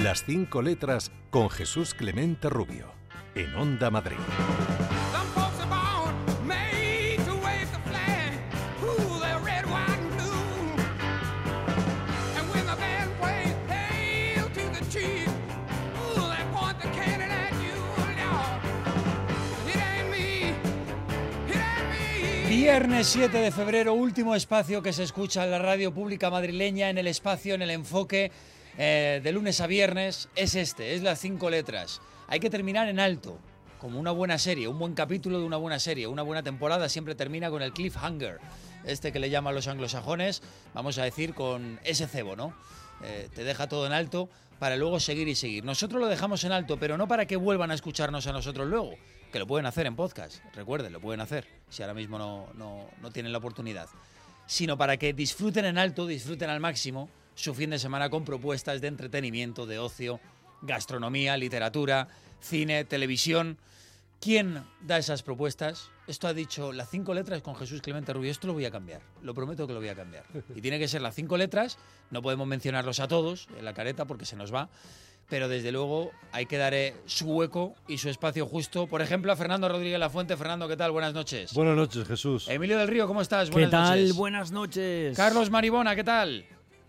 Las 5 letras con Jesús Clemente Rubio, en Onda Madrid. Viernes 7 de febrero, último espacio que se escucha en la radio pública madrileña, en el espacio, en el enfoque, de lunes a viernes, es las 5 letras. Hay que terminar en alto, como una buena serie, un buen capítulo de una buena serie. Una buena temporada siempre termina con el cliffhanger, que le llaman los anglosajones, vamos a decir con ese cebo, ¿no? Te deja todo en alto para luego seguir y seguir. Nosotros lo dejamos en alto, pero no para que vuelvan a escucharnos a nosotros luego, que lo pueden hacer en podcast, recuerden, lo pueden hacer, si ahora mismo no tienen la oportunidad, sino para que disfruten en alto, disfruten al máximo su fin de semana con propuestas de entretenimiento, de ocio, gastronomía, literatura, cine, televisión. ¿Quién da esas propuestas? Esto ha dicho las 5 letras con Jesús Clemente Rubio. Esto lo voy a cambiar, lo prometo que lo voy a cambiar. Y tiene que ser las 5 letras, no podemos mencionarlos a todos en la careta porque se nos va, pero desde luego hay que dar su hueco y su espacio justo. Por ejemplo, a Fernando Rodríguez Lafuente. Fernando, ¿qué tal? Buenas noches. Buenas noches, Jesús. Emilio del Río, ¿cómo estás? Buenas ¿Qué tal? noches. Buenas noches. Carlos Maribona, ¿qué tal?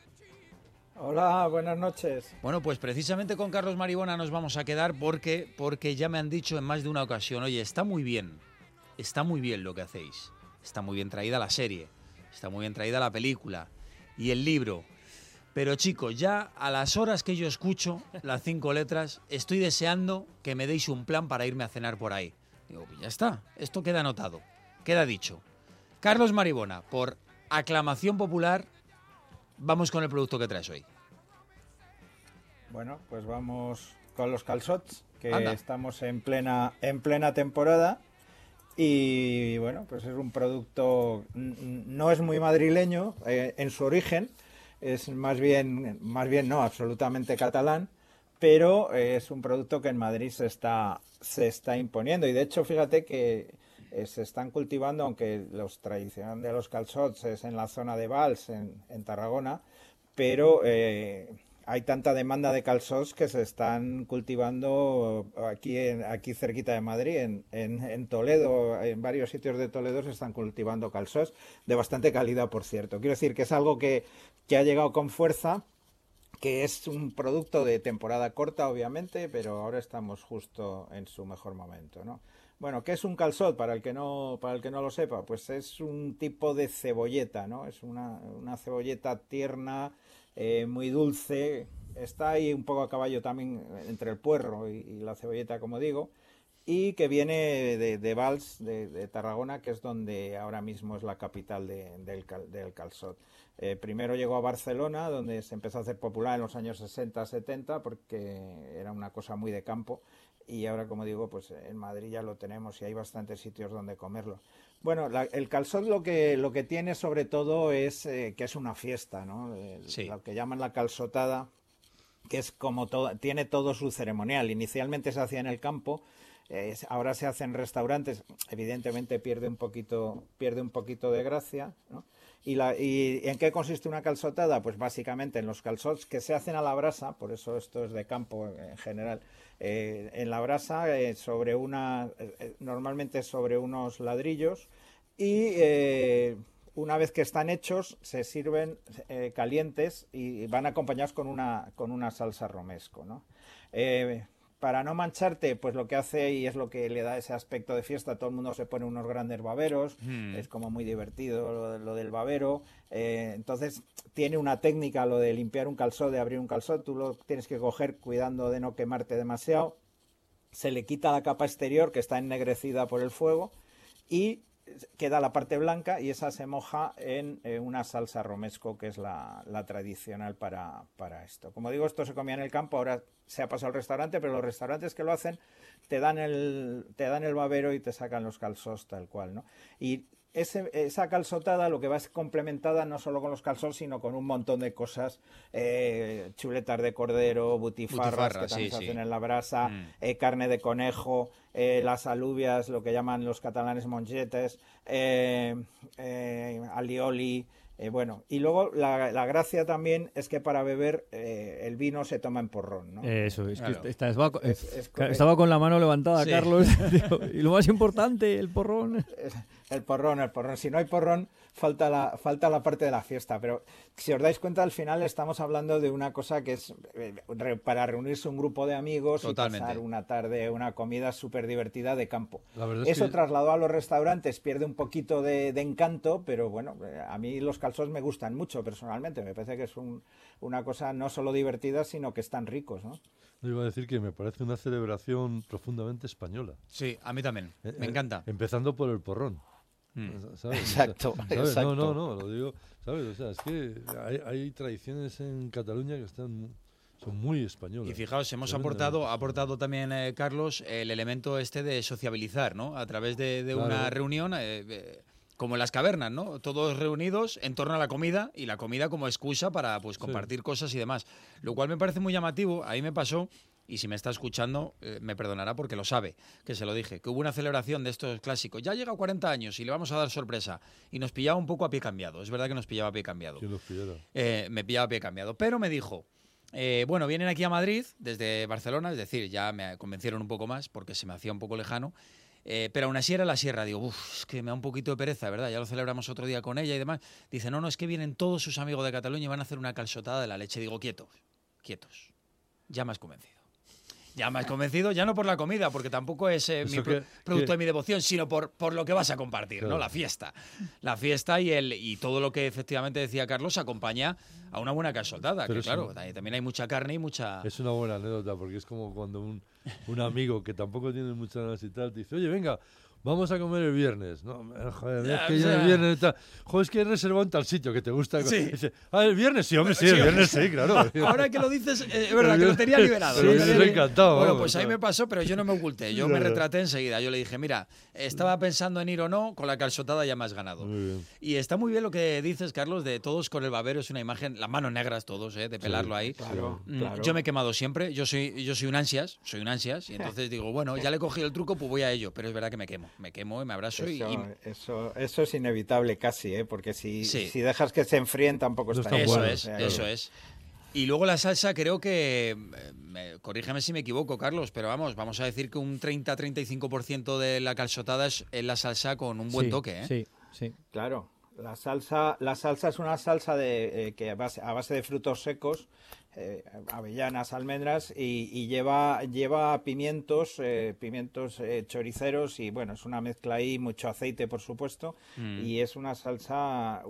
Hola, buenas noches. Bueno, pues precisamente con Carlos Maribona nos vamos a quedar porque ya me han dicho en más de una ocasión, oye, está muy bien lo que hacéis, está muy bien traída la serie, está muy bien traída la película y el libro, pero chicos, ya a las horas que yo escucho las 5 letras, estoy deseando que me deis un plan para irme a cenar por ahí. Digo, pues ya está, esto queda anotado, queda dicho. Carlos Maribona, por aclamación popular, vamos con el producto que traes hoy. Bueno, pues vamos con los calçots, que Anda. estamos en plena temporada. Y bueno, pues es un producto, no es muy madrileño en su origen, es más bien no, absolutamente catalán, pero es un producto que en Madrid se está imponiendo. Y de hecho, fíjate que se están cultivando, aunque la tradición de los calçots es en la zona de Valls, en Tarragona, pero hay tanta demanda de calçots que se están cultivando aquí cerquita de Madrid, en Toledo, en varios sitios de Toledo se están cultivando calçots de bastante calidad, por cierto. Quiero decir que es algo que ha llegado con fuerza, que es un producto de temporada corta, obviamente, pero ahora estamos justo en su mejor momento, ¿no? Bueno, ¿qué es un calçot? Para el que no lo sepa, pues es un tipo de cebolleta, ¿no? Es una cebolleta tierna, muy dulce, está ahí un poco a caballo también entre el puerro y la cebolleta, como digo, y que viene de Valls, de Tarragona, que es donde ahora mismo es la capital del calçot. Primero llegó a Barcelona, donde se empezó a hacer popular en los años 60-70, porque era una cosa muy de campo, y ahora, como digo, pues en Madrid ya lo tenemos y hay bastantes sitios donde comerlo. Bueno, el calçot lo que tiene sobre todo es que es una fiesta, ¿no? Sí. Lo que llaman la calçotada, que es como todo, tiene todo su ceremonial. Inicialmente se hacía en el campo, ahora se hace en restaurantes. Evidentemente pierde un poquito de gracia, ¿no? ¿Y en qué consiste una calçotada? Pues básicamente en los calçots que se hacen a la brasa, por eso esto es de campo en general, en la brasa, normalmente sobre unos ladrillos, y una vez que están hechos se sirven calientes y van acompañados con una salsa romesco, ¿no? Para no mancharte, pues lo que hace, y es lo que le da ese aspecto de fiesta, todo el mundo se pone unos grandes baberos, es como muy divertido lo del babero. Entonces tiene una técnica lo de limpiar un calçot, de abrir un calçot, tú lo tienes que coger cuidando de no quemarte demasiado, se le quita la capa exterior que está ennegrecida por el fuego y queda la parte blanca, y esa se moja en una salsa romesco, que es la tradicional para esto. Como digo, esto se comía en el campo, ahora se ha pasado al restaurante, pero los restaurantes que lo hacen te dan el babero y te sacan los calçots tal cual, ¿no? Y esa calçotada lo que va es complementada no solo con los calçots, sino con un montón de cosas, chuletas de cordero, butifarras que también se hacen en la brasa, carne de conejo, las alubias, lo que llaman los catalanes mongetes, alioli, Bueno, y luego la gracia también es que para beber el vino se toma en porrón, ¿no? Eso, es Claro. que estaba con la mano levantada, Sí. Carlos, tío, y lo más importante, el porrón. El porrón. Si no hay porrón, falta la parte de la fiesta. Pero si os dais cuenta, al final estamos hablando de una cosa que es para reunirse un grupo de amigos Totalmente. y pasar una tarde, una comida súper divertida de campo. La verdad es Eso que- trasladado a los restaurantes pierde un poquito de encanto, pero bueno, a mí los calçots me gustan mucho personalmente. Me parece que es una cosa no solo divertida, sino que están ricos, ¿no? No iba a decir que me parece una celebración profundamente española. Sí, a mí también. Me encanta. Empezando por el porrón. ¿Sabes? Exacto, ¿Sabes? exacto. No, lo digo, ¿sabes? O sea, es que hay tradiciones en Cataluña que son muy españolas. Y fijaos, hemos Tremendamente. aportado también, Carlos, el elemento este de sociabilizar, ¿no? A través de Claro. una reunión, como en las cavernas, ¿no? Todos reunidos en torno a la comida y la comida como excusa para pues compartir cosas y demás. Lo cual me parece muy llamativo. Ahí me pasó, y si me está escuchando, me perdonará porque lo sabe, que se lo dije, que hubo una celebración de estos clásicos. Ya llega a 40 años y le vamos a dar sorpresa. Y nos pillaba un poco a pie cambiado. Es verdad que nos pillaba a pie cambiado. ¿Quién los pillara? Me pillaba a pie cambiado. Pero me dijo, bueno, vienen aquí a Madrid desde Barcelona, es decir, ya me convencieron un poco más porque se me hacía un poco lejano, pero aún así era la sierra. Digo, es que me da un poquito de pereza, ¿verdad? Ya lo celebramos otro día con ella y demás. Dice, no, es que vienen todos sus amigos de Cataluña y van a hacer una calçotada de la leche. Digo, quietos. Ya me has convencido. Ya me has convencido, ya no por la comida, porque tampoco es producto de mi devoción, sino por lo que vas a compartir, Claro. ¿no? La fiesta. La fiesta y todo lo que efectivamente decía Carlos acompaña a una buena calçotada, Pero que es claro, un- también hay mucha carne y mucha... Es una buena anécdota porque es como cuando un amigo que tampoco tiene muchas ganas y tal te dice, oye, venga, vamos a comer el viernes. No, joder, Ya, es que o yo sea- el viernes y tal. Joder, es que he reservado en tal sitio que te gusta. Sí. Dice, el viernes sí, hombre, sí, el viernes sí, claro. Ahora que lo dices, es verdad que lo tenía liberado. Pero lo me tenía hubiese encantado, Bueno, vamos, pues ahí claro. me pasó, pero yo no me oculté. Yo me Claro. retraté enseguida. Yo le dije, mira, estaba pensando en ir o no, con la calçotada ya me has ganado. Muy bien. Y está muy bien lo que dices, Carlos, de todos con el babero. Es una imagen, las manos negras todos, de pelarlo ahí. Claro, claro. Yo me he quemado siempre. Yo soy un ansias. Y entonces digo, bueno, ya le he cogido el truco, pues voy a ello. Pero es verdad que me quemo y me abrazo. Eso es inevitable casi, ¿eh? Porque si Sí. dejas que se enfríen tampoco No está está Eso bueno, es, igual. eso es. Y luego la salsa creo que, corrígeme si me equivoco, Carlos, pero vamos a decir que un 30-35% de la calçotada es la salsa con un buen Sí, toque, ¿eh? Sí. Claro, la salsa es una salsa que a base de frutos secos, avellanas, almendras y lleva pimientos choriceros y bueno, es una mezcla ahí, mucho aceite por supuesto y es una salsa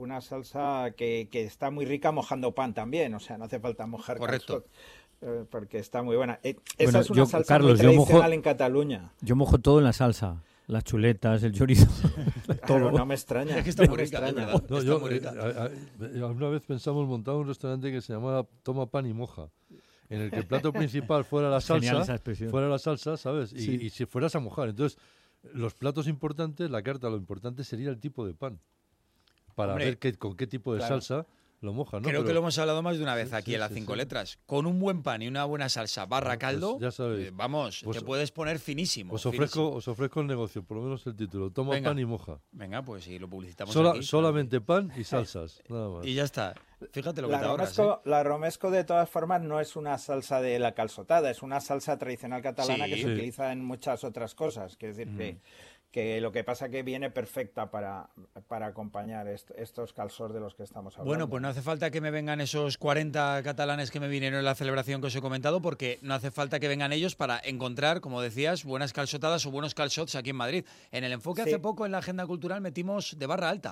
que está muy rica mojando pan también, o sea, no hace falta mojar Correcto. calçot, porque está muy buena. Esa Bueno, es una salsa Carlos, muy yo mojo- tradicional en Cataluña. Yo mojo todo en la salsa. Las chuletas, el chorizo, Claro, todo. no me extraña. Es que está no muy me rica, de extraña. verdad. No, Está yo, muy rica. una vez pensamos montar un restaurante que se llamaba Toma Pan y Moja, en el que el plato principal fuera la Genial esa salsa, expresión. ¿sabes? Sí. Y si fueras a mojar. Entonces, los platos importantes, la carta, lo importante sería el tipo de pan. Para Hombre, ver con qué tipo de claro. salsa lo mojas, ¿no? Creo que Pero- lo hemos hablado más de una vez Sí, aquí sí, en las sí, 5 sí. letras. Con un buen pan y una buena salsa barra pues caldo, ya sabéis. vamos, Pues te puedes poner finísimo. Os finísimo. ofrezco el negocio, por lo menos el título. Toma Venga. pan y moja. Venga, pues si lo publicitamos aquí. Solamente pan y salsas, nada más. Y ya está. Fíjate lo que La te ahorras, la romesco, de todas formas, no es una salsa de la calçotada, es una salsa tradicional catalana Sí. que se Sí. utiliza en muchas otras cosas. Quiero decir que lo que pasa que viene perfecta para acompañar estos calçots de los que estamos hablando. Bueno, pues no hace falta que me vengan esos 40 catalanes que me vinieron en la celebración que os he comentado, porque no hace falta que vengan ellos para encontrar, como decías, buenas calçotadas o buenos calçots aquí en Madrid. En el enfoque Sí. hace poco en la agenda cultural metimos de Barra Alta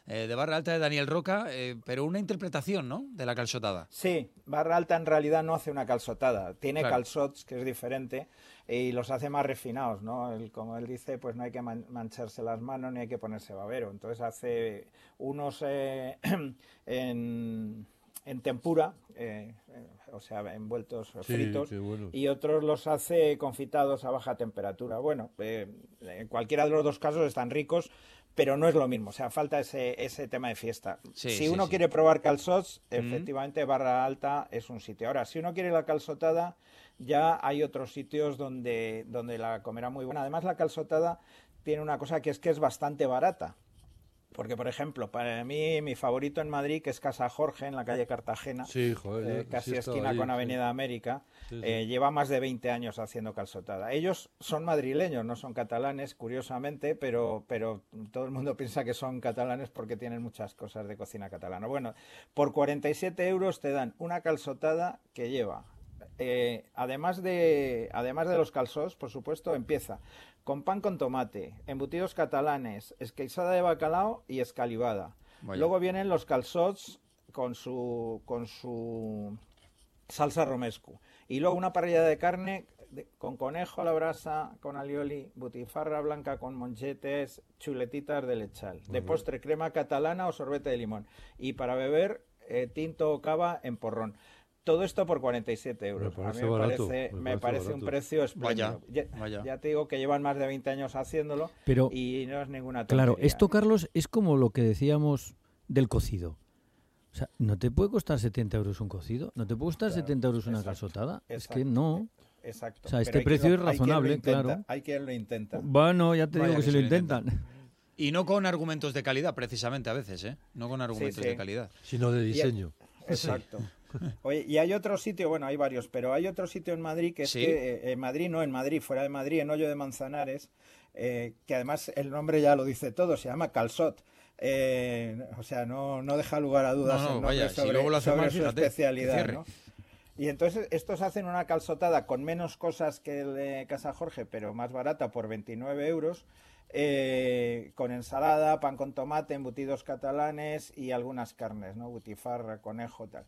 de Daniel Roca, pero una interpretación, ¿no?, de la calçotada. Sí, Barra Alta en realidad no hace una calçotada, tiene Claro. calçots, que es diferente, y los hace más refinados, ¿no? Como él dice, pues no hay que mancharse las manos ni hay que ponerse babero. Entonces hace unos en tempura, o sea, envueltos Sí, fritos, qué bueno. y otros los hace confitados a baja temperatura. Bueno, en cualquiera de los dos casos están ricos, pero no es lo mismo, o sea, falta ese tema de fiesta. Sí, si sí, uno sí. quiere probar calçots, efectivamente Barra Alta es un sitio. Ahora, si uno quiere la calçotada, ya hay otros sitios donde la comerá muy buena. Además, la calçotada tiene una cosa que es bastante barata. Porque, por ejemplo, para mí, mi favorito en Madrid, que es Casa Jorge, en la calle Cartagena, Sí, joder, casi sí he estado esquina ahí, con sí. Avenida América, Sí, sí. lleva más de 20 años haciendo calzotada. Ellos son madrileños, no son catalanes, curiosamente, pero todo el mundo piensa que son catalanes porque tienen muchas cosas de cocina catalana. Bueno, por 47 euros te dan una calzotada que lleva, además de los calçots, por supuesto, empieza con pan con tomate, embutidos catalanes, esqueixada de bacalao y escalivada. Vaya. Luego vienen los calçots con su salsa romesco. Y luego una parrilla de carne con conejo a la brasa, con alioli, butifarra blanca con monchetes, chuletitas de lechal. De postre, crema catalana o sorbete de limón. Y para beber, tinto o cava en porrón. Todo esto por 47 euros. Me parece a mí barato, me parece un barato. precio espléndido. Vaya. Ya te digo que llevan más de 20 años haciéndolo, Pero, y no es ninguna claro, tontería. esto, Carlos, es como lo que decíamos del cocido. O sea, ¿no te puede costar 70 euros un cocido? ¿No te puede costar 70 euros una exacto, calzotada? Es exacto. que no. Exacto. O sea, este Pero hay precio quien es hay quien lo razonable, intenta, claro. Hay quien lo intenta. Bueno, ya te Vaya digo que que si lo se lo intentan. Y no con argumentos de calidad, precisamente, a veces, ¿eh? No con argumentos sí. de calidad. Sino de diseño. Exacto. Oye, y hay otro sitio, bueno, hay varios, pero hay otro sitio en Madrid que es Sí. que, en Madrid, fuera de Madrid, en Hoyo de Manzanares, que además el nombre ya lo dice todo, se llama Calçot. O sea, no deja lugar a dudas No, el nombre vaya, si sobre, luego lo hace sobre mal, su fíjate, especialidad, cierre. ¿no? Y entonces estos hacen una calzotada con menos cosas que el de Casa Jorge, pero más barata, por 29 euros, con ensalada, pan con tomate, embutidos catalanes y algunas carnes, ¿no? Butifarra, conejo, tal.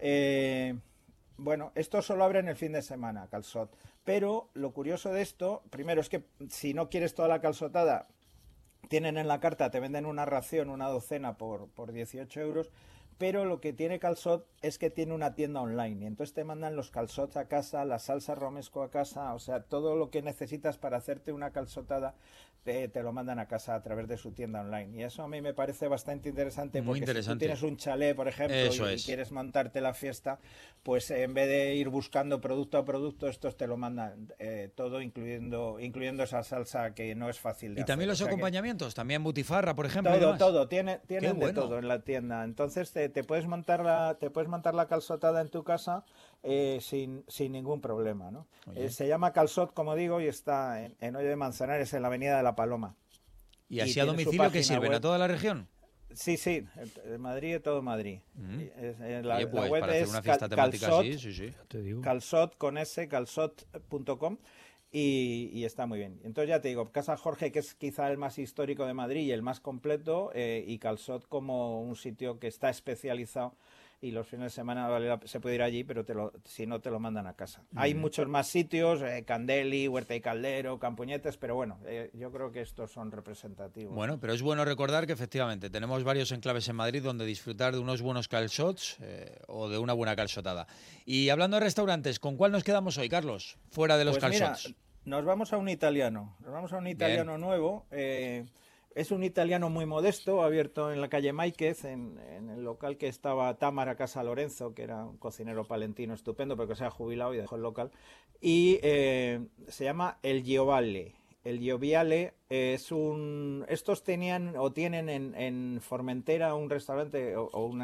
Bueno, esto solo abren el fin de semana, calçot. Pero lo curioso de esto, primero, es que si no quieres toda la calzotada, tienen en la carta, te venden una ración, una docena por 18 euros, pero lo que tiene Calçot es que tiene una tienda online y entonces te mandan los calçots a casa, la salsa romesco a casa, o sea, todo lo que necesitas para hacerte una calzotada te lo mandan a casa a través de su tienda online. Y eso a mí me parece bastante interesante, Muy porque interesante. si tú tienes un chalet, por ejemplo, Eso y es. quieres montarte la fiesta, pues en vez de ir buscando producto a producto, estos te lo mandan todo, incluyendo esa salsa que no es fácil de Y hacer. también O los sea que acompañamientos, también butifarra, por ejemplo. y todo, demás. todo, tienen de bueno. todo en la tienda. Entonces te puedes montar la calzotada en tu casa sin ningún problema, ¿no? Oye. Se llama Calçot, como digo, y está en Hoyo de Manzanares, en la Avenida de la Paloma. Y así y a tiene su domicilio que página sirven a web. toda la región. Sí, de Madrid, todo Madrid. La Oye, pues web para hacer es una fiesta temática Calçot, así, sí. Te digo. Calçot con S, calçot.com. Y está muy bien. Entonces ya te digo, Casa Jorge, que es quizá el más histórico de Madrid y el más completo, y Calçot como un sitio que está especializado, y los fines de semana se puede ir allí, pero si no te lo mandan a casa. Hay muchos más sitios, Candeli, Huerta y Caldero, Campuñetes, pero bueno, yo creo que estos son representativos. Bueno, pero es bueno recordar que efectivamente tenemos varios enclaves en Madrid donde disfrutar de unos buenos calçots o de una buena calçotada. Y hablando de restaurantes, ¿con cuál nos quedamos hoy, Carlos? Fuera de los Pues mira, calçots. nos vamos a un italiano. Nuevo. Es un italiano muy modesto, abierto en la calle Máiquez, en el local que estaba Támara Casa Lorenzo, que era un cocinero palentino estupendo, pero que se ha jubilado y dejó el local. Y se llama El Giovale. El Gioviale es estos tenían o tienen en Formentera un restaurante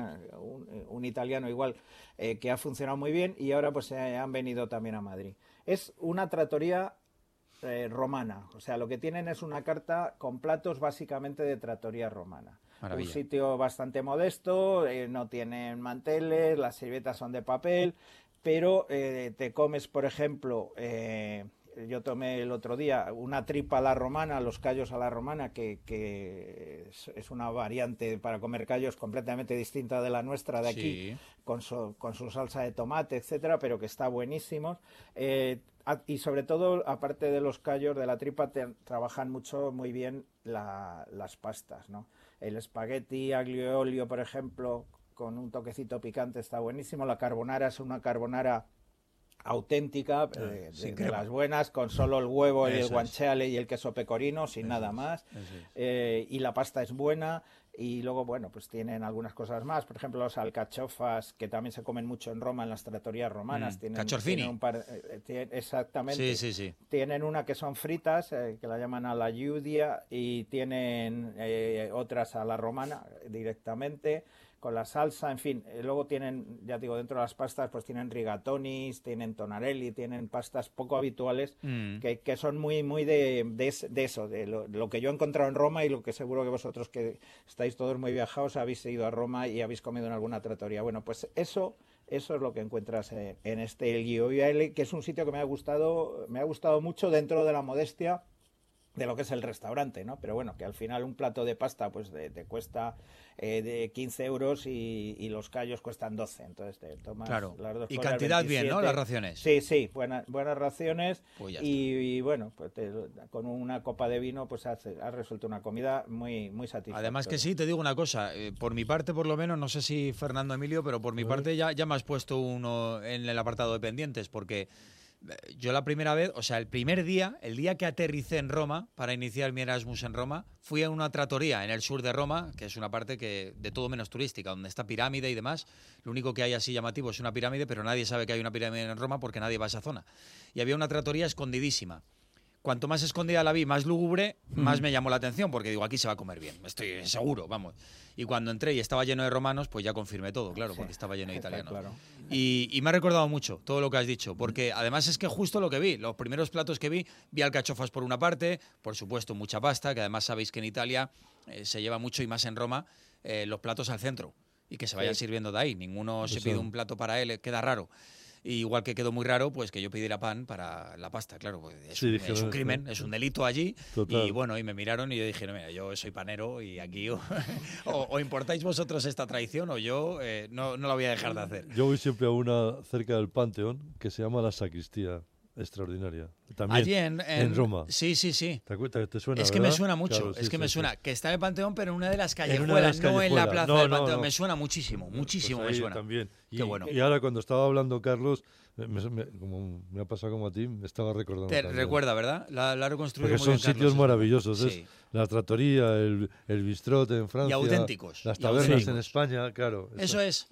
un italiano igual que ha funcionado muy bien, y ahora pues se han venido también a Madrid. Es una trattoria romana, o sea, lo que tienen es una carta con platos básicamente de trattoria romana. Maravilla. Un sitio bastante modesto, no tienen manteles, las servilletas son de papel, pero te comes, por ejemplo, yo tomé el otro día una tripa a la romana, los callos a la romana, que es una variante para comer callos completamente distinta de la nuestra de aquí, Sí. con su salsa de tomate, etcétera, pero que está buenísimos. Y sobre todo, aparte de los callos de la tripa, trabajan muy bien las pastas, ¿no? El espagueti aglio e olio, por ejemplo, con un toquecito picante, está buenísimo. La carbonara es una carbonara auténtica, de las buenas, con solo el huevo y el guanciale y el queso pecorino, sin nada más. Y la pasta es buena. Y luego, bueno, pues tienen algunas cosas más. Por ejemplo, los alcachofas, que también se comen mucho en Roma, en las trattorias romanas. Cachorfini. Exactamente. Sí. Tienen una que son fritas, que la llaman a la Giudia, y tienen otras a la romana directamente, con la salsa, en fin. Luego tienen, ya digo, dentro de las pastas, pues tienen rigatonis, tienen tonarelli, tienen pastas poco habituales, que son muy de eso, de lo que yo he encontrado en Roma, y lo que seguro que vosotros, que estáis todos muy viajados, habéis ido a Roma y habéis comido en alguna trattoria. Bueno, pues eso es lo que encuentras en este El Gioielli, que es un sitio que me ha gustado mucho dentro de la modestia de lo que es el restaurante, ¿no? Pero bueno, que al final un plato de pasta pues te cuesta de 15 euros y los callos cuestan 12, entonces te tomas las dos y cosas, cantidad 27. bien, ¿no? Las raciones. Sí, buenas raciones, pues y bueno, pues con una copa de vino pues ha resuelto una comida muy satisfactoria. Además que sí, te digo una cosa, por mi parte por lo menos, no sé si Fernando Emilio, pero por mi parte ya me has puesto uno en el apartado de pendientes, porque yo la primera vez, o sea, el primer día, el día que aterricé en Roma para iniciar mi Erasmus en Roma, fui a una trattoria en el sur de Roma, que es una parte que de todo menos turística, donde está pirámide y demás. Lo único que hay así llamativo es una pirámide, pero nadie sabe que hay una pirámide en Roma porque nadie va a esa zona. Y había una trattoria escondidísima. Cuanto más escondida la vi, más lúgubre, más me llamó la atención, porque digo, aquí se va a comer bien, estoy seguro, vamos. Y cuando entré y estaba lleno de romanos, pues ya confirmé todo, claro, porque estaba lleno de italianos. Claro. Y me ha recordado mucho todo lo que has dicho, porque además es que justo lo que vi, los primeros platos que vi alcachofas por una parte, por supuesto mucha pasta, que además sabéis que en Italia se lleva mucho, y más en Roma, los platos al centro, y que se vayan sirviendo de ahí, ninguno se pide un plato para él, queda raro. Y igual que quedó muy raro, pues que yo pidiera pan para la pasta, claro, pues es un crimen, es un delito allí. Total. Y bueno, y me miraron y yo dije, no, mira, yo soy panero y aquí o importáis vosotros esta tradición o yo no la voy a dejar de hacer. Yo voy siempre a una cerca del Panteón que se llama La Sacristía, extraordinaria. También allí en Roma. Sí. ¿Te suena? Es que ¿verdad? me suena mucho, Claro, es que me suena. Que está en el Panteón, pero en una de las callejuelas, no en la plaza del Panteón. No. Me suena muchísimo pues me suena. También. Qué bueno. Y ahora cuando estaba hablando Carlos, como me ha pasado como a ti, me estaba recordando. Te también. recuerda, ¿verdad? La ha reconstruido Porque muy son bien, Carlos, sitios maravillosos. Sí. Es la trattoria, el bistrot en Francia. Y auténticos. Las tabernas en España, claro. Eso es.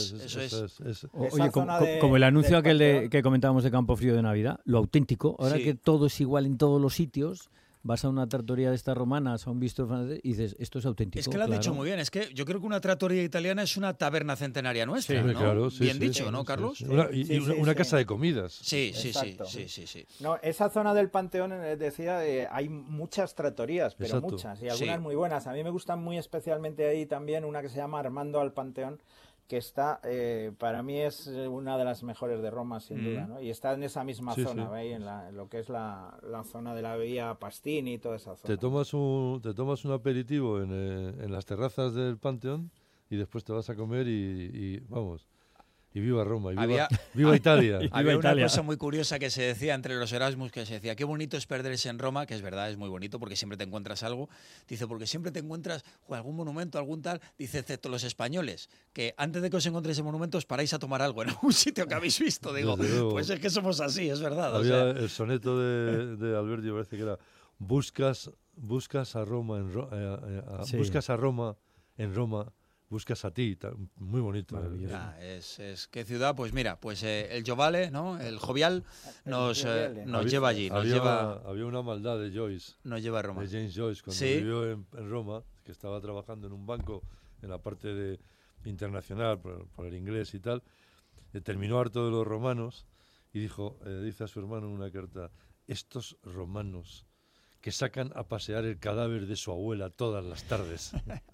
Oye, como el anuncio aquel que comentábamos de Campo Frío de Navidad, lo auténtico, ahora que todo es igual en todos los sitios, vas a una trattoria de estas romanas, a un bistro francés y dices, esto es auténtico. Es que lo has dicho muy bien, es que yo creo que una trattoria italiana es una taberna centenaria nuestra, ¿no? Claro, bien dicho, ¿no, Carlos? Una casa de comidas. Sí. No, esa zona del Panteón, decía, hay muchas trattorías, pero Exacto. muchas, y algunas muy buenas. A mí me gustan muy especialmente ahí también una que se llama Armando al Panteón, que está, para mí es una de las mejores de Roma, sin duda, ¿no? Y está en esa misma zona, ¿veis? En lo que es la zona de la vía Pastini y toda esa zona. Te tomas un aperitivo en las terrazas del Panteón y después te vas a comer y vamos. Y viva Roma, y viva Italia. Había una cosa muy curiosa que se decía entre los Erasmus, que se decía, qué bonito es perderse en Roma, que es verdad, es muy bonito, porque siempre te encuentras algo. Dice, porque siempre te encuentras algún monumento, algún tal. Dice, excepto los españoles, que antes de que os encontréis en monumentos paráis a tomar algo en algún sitio que habéis visto. Digo, pues es que somos así, es verdad. Había el soneto de Alberti, parece que era, buscas a Roma buscas a Roma en Roma, buscas a ti, muy bonito. Es que ciudad, pues mira, pues el Giovale, ¿no? El Jovial nos lleva allí. Había una maldad de Joyce. Nos lleva a Roma. De James Joyce, cuando vivió en Roma, que estaba trabajando en un banco en la parte internacional por el inglés y tal, terminó harto de los romanos y dice a su hermano en una carta, estos romanos que sacan a pasear el cadáver de su abuela todas las tardes.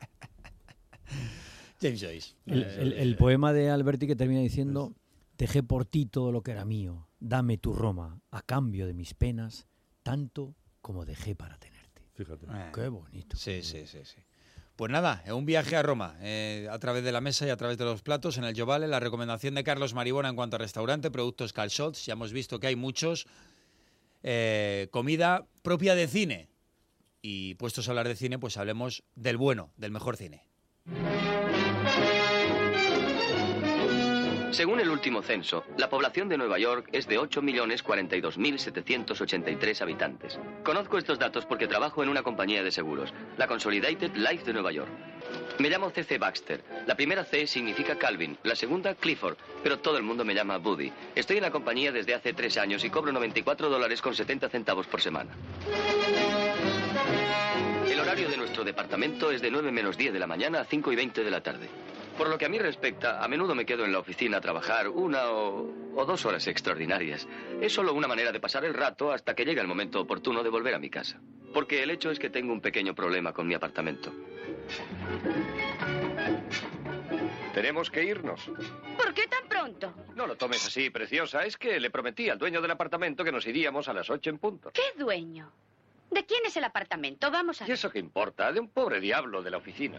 James Joyce. El poema de Alberti que termina diciendo, dejé por ti todo lo que era mío, dame tu Roma, a cambio de mis penas, tanto como dejé para tenerte. Fíjate. Qué bonito. Sí. Pues nada, un viaje a Roma, a través de la mesa y a través de los platos en el Giovale, la recomendación de Carlos Maribona en cuanto a restaurante, productos calçots, ya hemos visto que hay muchos, comida propia de cine. Y puestos a hablar de cine, pues hablemos del bueno, del mejor cine. Según el último censo, la población de Nueva York es de 8.042.783 habitantes. Conozco estos datos porque trabajo en una compañía de seguros, la Consolidated Life de Nueva York. Me llamo C.C. Baxter. La primera C significa Calvin, la segunda Clifford, pero todo el mundo me llama Buddy. Estoy en la compañía desde hace 3 años y cobro $94.70 por semana. El horario de nuestro departamento es de 9 menos 10 de la mañana a 5 y 20 de la tarde. Por lo que a mí respecta, a menudo me quedo en la oficina a trabajar 1 o 2 horas extraordinarias. Es solo una manera de pasar el rato hasta que llega el momento oportuno de volver a mi casa. Porque el hecho es que tengo un pequeño problema con mi apartamento. Tenemos que irnos. ¿Por qué tan pronto? No lo tomes así, preciosa. Es que le prometí al dueño del apartamento que nos iríamos a las 8 en punto. ¿Qué dueño? ¿De quién es el apartamento? Vamos a ver. ¿Y eso qué importa? De un pobre diablo de la oficina.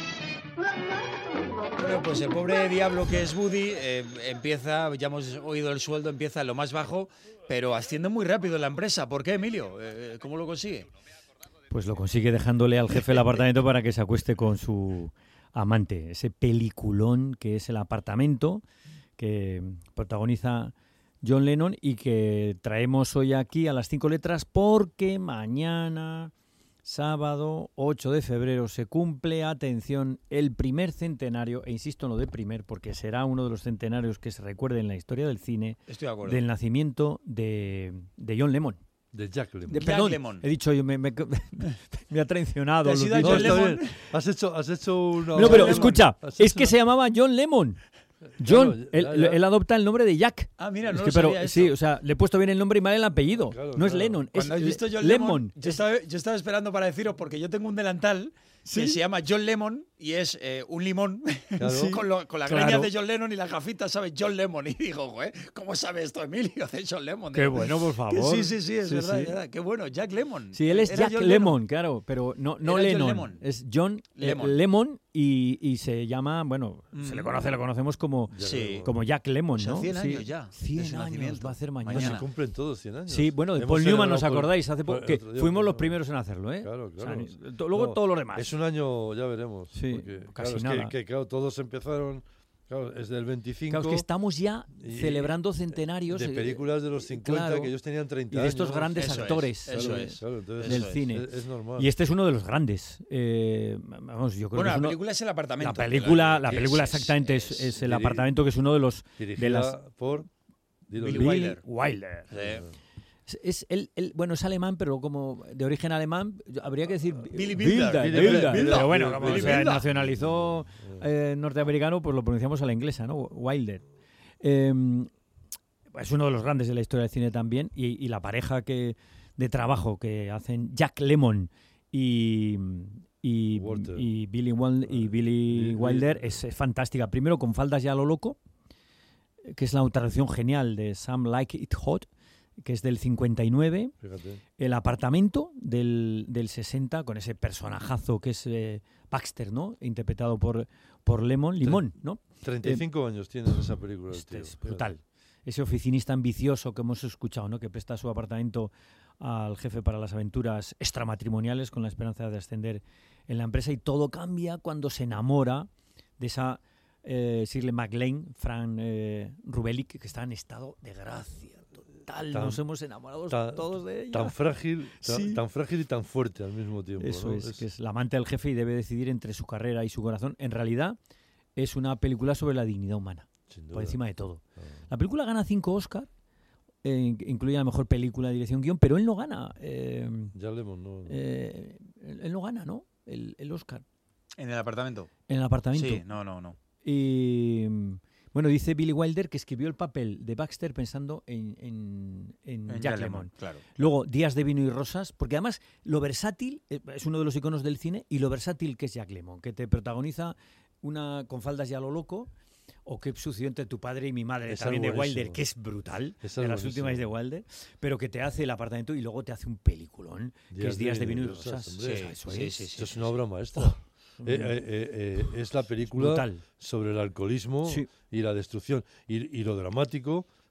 Bueno, pues el pobre diablo que es Buddy empieza, ya hemos oído el sueldo, empieza en lo más bajo, pero asciende muy rápido en la empresa. ¿Por qué, Emilio? ¿Cómo lo consigue? Pues lo consigue dejándole al jefe el apartamento para que se acueste con su amante. Ese peliculón que es El apartamento, que protagoniza John Lennon y que traemos hoy aquí a las 5 letras porque mañana, sábado 8 de febrero, se cumple, atención, el primer centenario, e insisto en lo de primer porque será uno de los centenarios que se recuerde en la historia del cine. Estoy de acuerdo. Del nacimiento de John Lennon. De Jack Lemmon. Jack Lemmon. He dicho yo, me ha traicionado. ¿Te has ido a Luis. John Lemmon? Has hecho una... No, pero John escucha, Lemmon. es que se llamaba John Lemmon. John, Claro, él adopta el nombre de Jack. Ah, mira, no Es lo que, pero sabía esto. sí, o sea, le he puesto bien el nombre y mal el apellido. Claro, no es claro. Lennon, es Cuando has visto John Lemmon. Yo estaba esperando para deciros, porque yo tengo un delantal que se llama John Lemmon y es un limón Claro. con las Claro. greñas de John Lennon y las gafitas, ¿sabes? John Lemmon. Y digo, güey, ¿cómo sabe esto Emilio de John Lemmon? Qué bueno, por favor. Sí, es Sí, verdad, sí. es verdad. Qué bueno, Jack Lemmon. Sí, él es Era Jack John Lemmon, claro, pero no Era John Lennon. Lemmon. Es John Lemmon. Lemmon lo conocemos como Jack Lemmon, O sea, ¿no? 100 Sí. años ya, 100 de su años nacimiento. va a hacer No mañana. se cumplen todos 100 años. Sí, bueno, de Hemos Paul Newman, celebrado ¿os acordáis? Hace poco, el que otro día, fuimos pero- los primeros en hacerlo, ¿eh? Claro, claro. Luego No, todos los demás. Es un año, ya veremos. Sí, porque, casi claro, es nada. que claro, todos empezaron, claro, es del 25. Claro, es que estamos ya y- celebrando centenarios de películas de los 50 claro, que ellos tenían 30 y de estos años. grandes Eso es, actores eso es. Claro, entonces del es, cine. Es normal. Y este es uno de los grandes. Vamos, yo creo Bueno, que es la uno- película es El apartamento. la película Que exactamente es El diri- apartamento, que es uno de los Dirigida de las por dilo, Billy dilo. Wilder. Wilder. Sí. Es bueno, es alemán, pero como de origen alemán, habría que decir Billy Wilder. Wilder. Billy Wilder. Pero bueno, como Billy se Wilder. nacionalizó norteamericano, pues lo pronunciamos a la inglesa, ¿no? Wilder. Es uno de los grandes de la historia del cine también, y la pareja de trabajo que hacen Jack Lemmon y Walter. Billy Wilder es fantástica. Primero con Faldas ya a lo loco, que es la traducción genial de Some Like It Hot, que es del 59. Fíjate. El apartamento del 60, con ese personajazo que es Baxter, ¿no? Interpretado por Limón, ¿no? 35 años tiene esa película. el Este tío. es brutal. Ese oficinista ambicioso que hemos escuchado, ¿no? Que presta su apartamento al jefe para las aventuras extramatrimoniales con la esperanza de ascender en la empresa, y todo cambia cuando se enamora de esa Shirley MacLaine, Fran Rubelic, que está en estado de gracia total. Nos hemos enamorado todos de ella. Tan frágil, Sí. tan frágil y tan fuerte al mismo tiempo. Eso ¿no? es, que es la amante del jefe y debe decidir entre su carrera y su corazón. En realidad es una película sobre la dignidad humana, Sin duda. por encima de todo. Ah. La película gana 5 Oscars, incluye la mejor película, dirección, guión, pero él no gana. Ya hablemos, ¿no? Él no gana, ¿no? El Oscar. ¿En el apartamento? En el apartamento. Sí, no. Y bueno, dice Billy Wilder que escribió el papel de Baxter pensando en Jack Lemmon. Claro. Luego, Días de vino y rosas, porque además lo versátil, es uno de los iconos del cine, y lo versátil que es Jack Lemmon, que te protagoniza una con faldas ya a lo loco, o Qué sucedió entre tu padre y mi madre, Esa también es de Wilder, buenísimo. que es brutal, Esa de es las buenísima. últimas de Wilder, pero que te hace el apartamento y luego te hace un peliculón, que es Días de vino y rosas. hombre. Eso Sí, es. sí, Esto es una obra maestra. Es la película Brutal. sobre el alcoholismo Sí. y la destrucción. Y lo dramático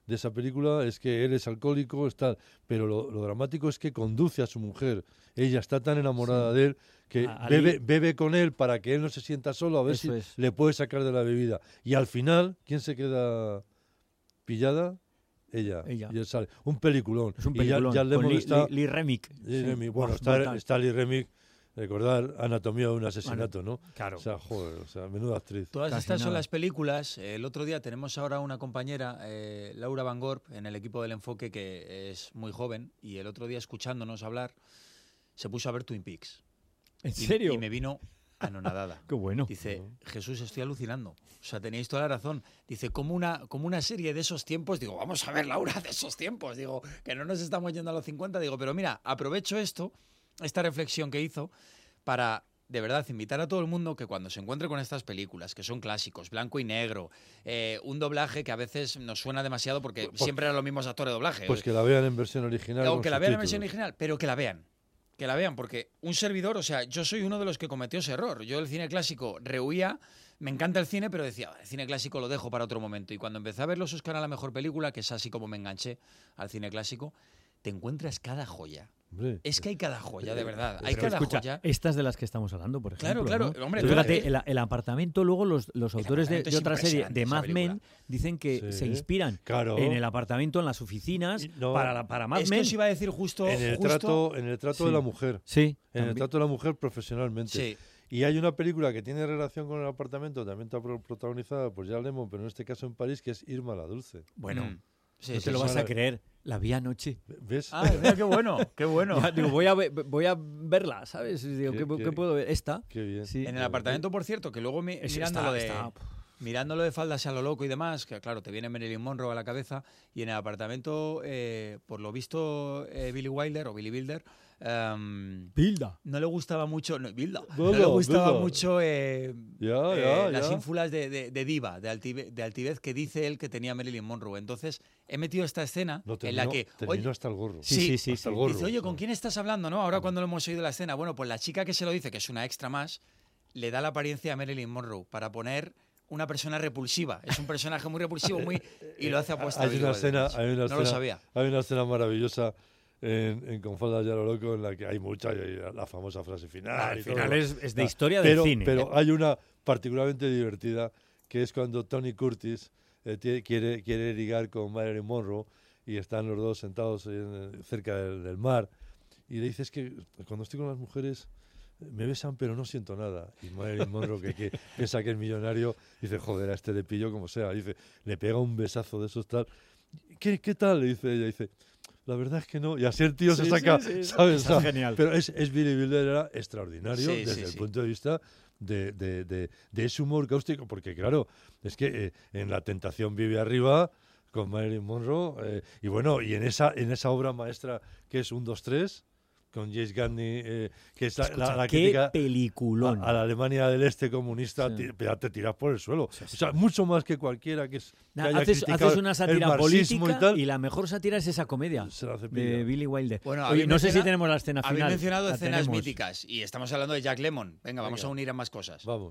de esa película es que él es alcohólico, pero lo dramático es que conduce a su mujer. Ella está tan enamorada de él que bebe con él para que él no se sienta solo, a ver si le puede sacar de la bebida. Y al final, ¿quién se queda pillada? Ella. Y él sale. Un peliculón. Es un peliculón. Ya con Lee Remick. Bueno, está Lee Remick. Recordar Anatomía de un asesinato, ¿no? Claro. O sea, joder, menuda actriz. Todas estas son las películas. El otro día tenemos ahora una compañera, Laura Van Gorp, en el equipo del Enfoque, que es muy joven, y el otro día, escuchándonos hablar, se puso a ver Twin Peaks. ¿En serio? Y me vino anonadada. Qué bueno. Dice, Jesús, estoy alucinando. O sea, teníais toda la razón. Dice, como una serie de esos tiempos. Digo, vamos a ver, Laura, de esos tiempos. Digo, que no nos estamos yendo a los 50. Digo, pero mira, aprovecho esta reflexión que hizo para, de verdad, invitar a todo el mundo que cuando se encuentre con estas películas, que son clásicos, blanco y negro, un doblaje que a veces nos suena demasiado porque siempre eran los mismos actores de doblaje. Pues que la vean en versión original. O que la vean en versión original, pero que la vean. Que la vean, porque un servidor, o sea, yo soy uno de los que cometió ese error. Yo el cine clásico rehuía, me encanta el cine, pero decía, el cine clásico lo dejo para otro momento. Y cuando empecé a ver los Oscar a la mejor película, que es así como me enganché al cine clásico, te encuentras cada joya. Hombre, es que hay cada joya, de verdad. Pero hay cada escucha, joya. estas de las que estamos hablando, por ejemplo. Claro, ¿no? hombre. Fíjate, el apartamento, luego los autores de otra serie, de Mad Men, dicen que se inspiran en el apartamento, en las oficinas, para Mad Men. Es que os iba a decir justo... En el trato de la mujer. Sí. En el trato de la mujer profesionalmente. Sí. Y hay una película que tiene relación con el apartamento, también está protagonizada por Jean Lemon, pero en este caso en París, que es Irma la Dulce. Bueno... no te lo vas a creer. La vi anoche. ¿Ves? Ah, mira, qué bueno, qué bueno. Ya, digo, voy a verla, ¿sabes? Digo, ¿qué puedo ver? Esta. Qué bien. Sí. En el apartamento, por cierto, que luego mirándolo de faldas a lo loco y demás, que claro, te viene Marilyn Monroe a la cabeza, y en el apartamento, por lo visto, Billy Wilder, no le gustaba mucho, no le gustaba mucho las ínfulas de diva, de altivez que dice él que tenía Marilyn Monroe. Entonces he metido esta escena en la que... Terminó hasta el gorro. Sí. Hasta el gorro. Dice, oye, ¿con quién estás hablando? ¿No? Ahora cuando lo hemos oído la escena, bueno, pues la chica que se lo dice, que es una extra más, le da la apariencia a Marilyn Monroe para poner una persona repulsiva. Es un personaje muy repulsivo, y lo hace apuesta. Hay una escena, lo sabía. Hay una escena maravillosa en Con faldas ya lo loco, en la que hay la famosa frase final. El final es de historia del cine. Pero hay una particularmente divertida, que es cuando Tony Curtis quiere ligar con Marilyn Monroe y están los dos sentados cerca del mar, y le dice, es que cuando estoy con las mujeres me besan pero no siento nada. Y Marilyn Monroe, que piensa que es millonario, dice, joder, a este le pillo como sea. Dice, le pega un besazo de esos tal. ¿Qué tal? Le dice ella. Dice, la verdad es que no. Y así el tío se saca, ¿sabes? Es genial. Pero es Billy Wilder, era extraordinario desde el punto de vista de ese humor cáustico, porque claro, es que en La tentación vive arriba con Marilyn Monroe, y bueno, y en esa obra maestra que es 1, 2, 3, con James Gandhi, que es la crítica peliculón a la Alemania del Este comunista, te tiras por el suelo. O sea, mucho más que cualquiera que haces una sátira política y la mejor sátira es esa comedia de Billy Wilder. Bueno, oye, no sé si tenemos la escena final. Habéis mencionado escenas míticas y estamos hablando de Jack Lemmon. Venga, vamos a unir a más cosas. Vamos.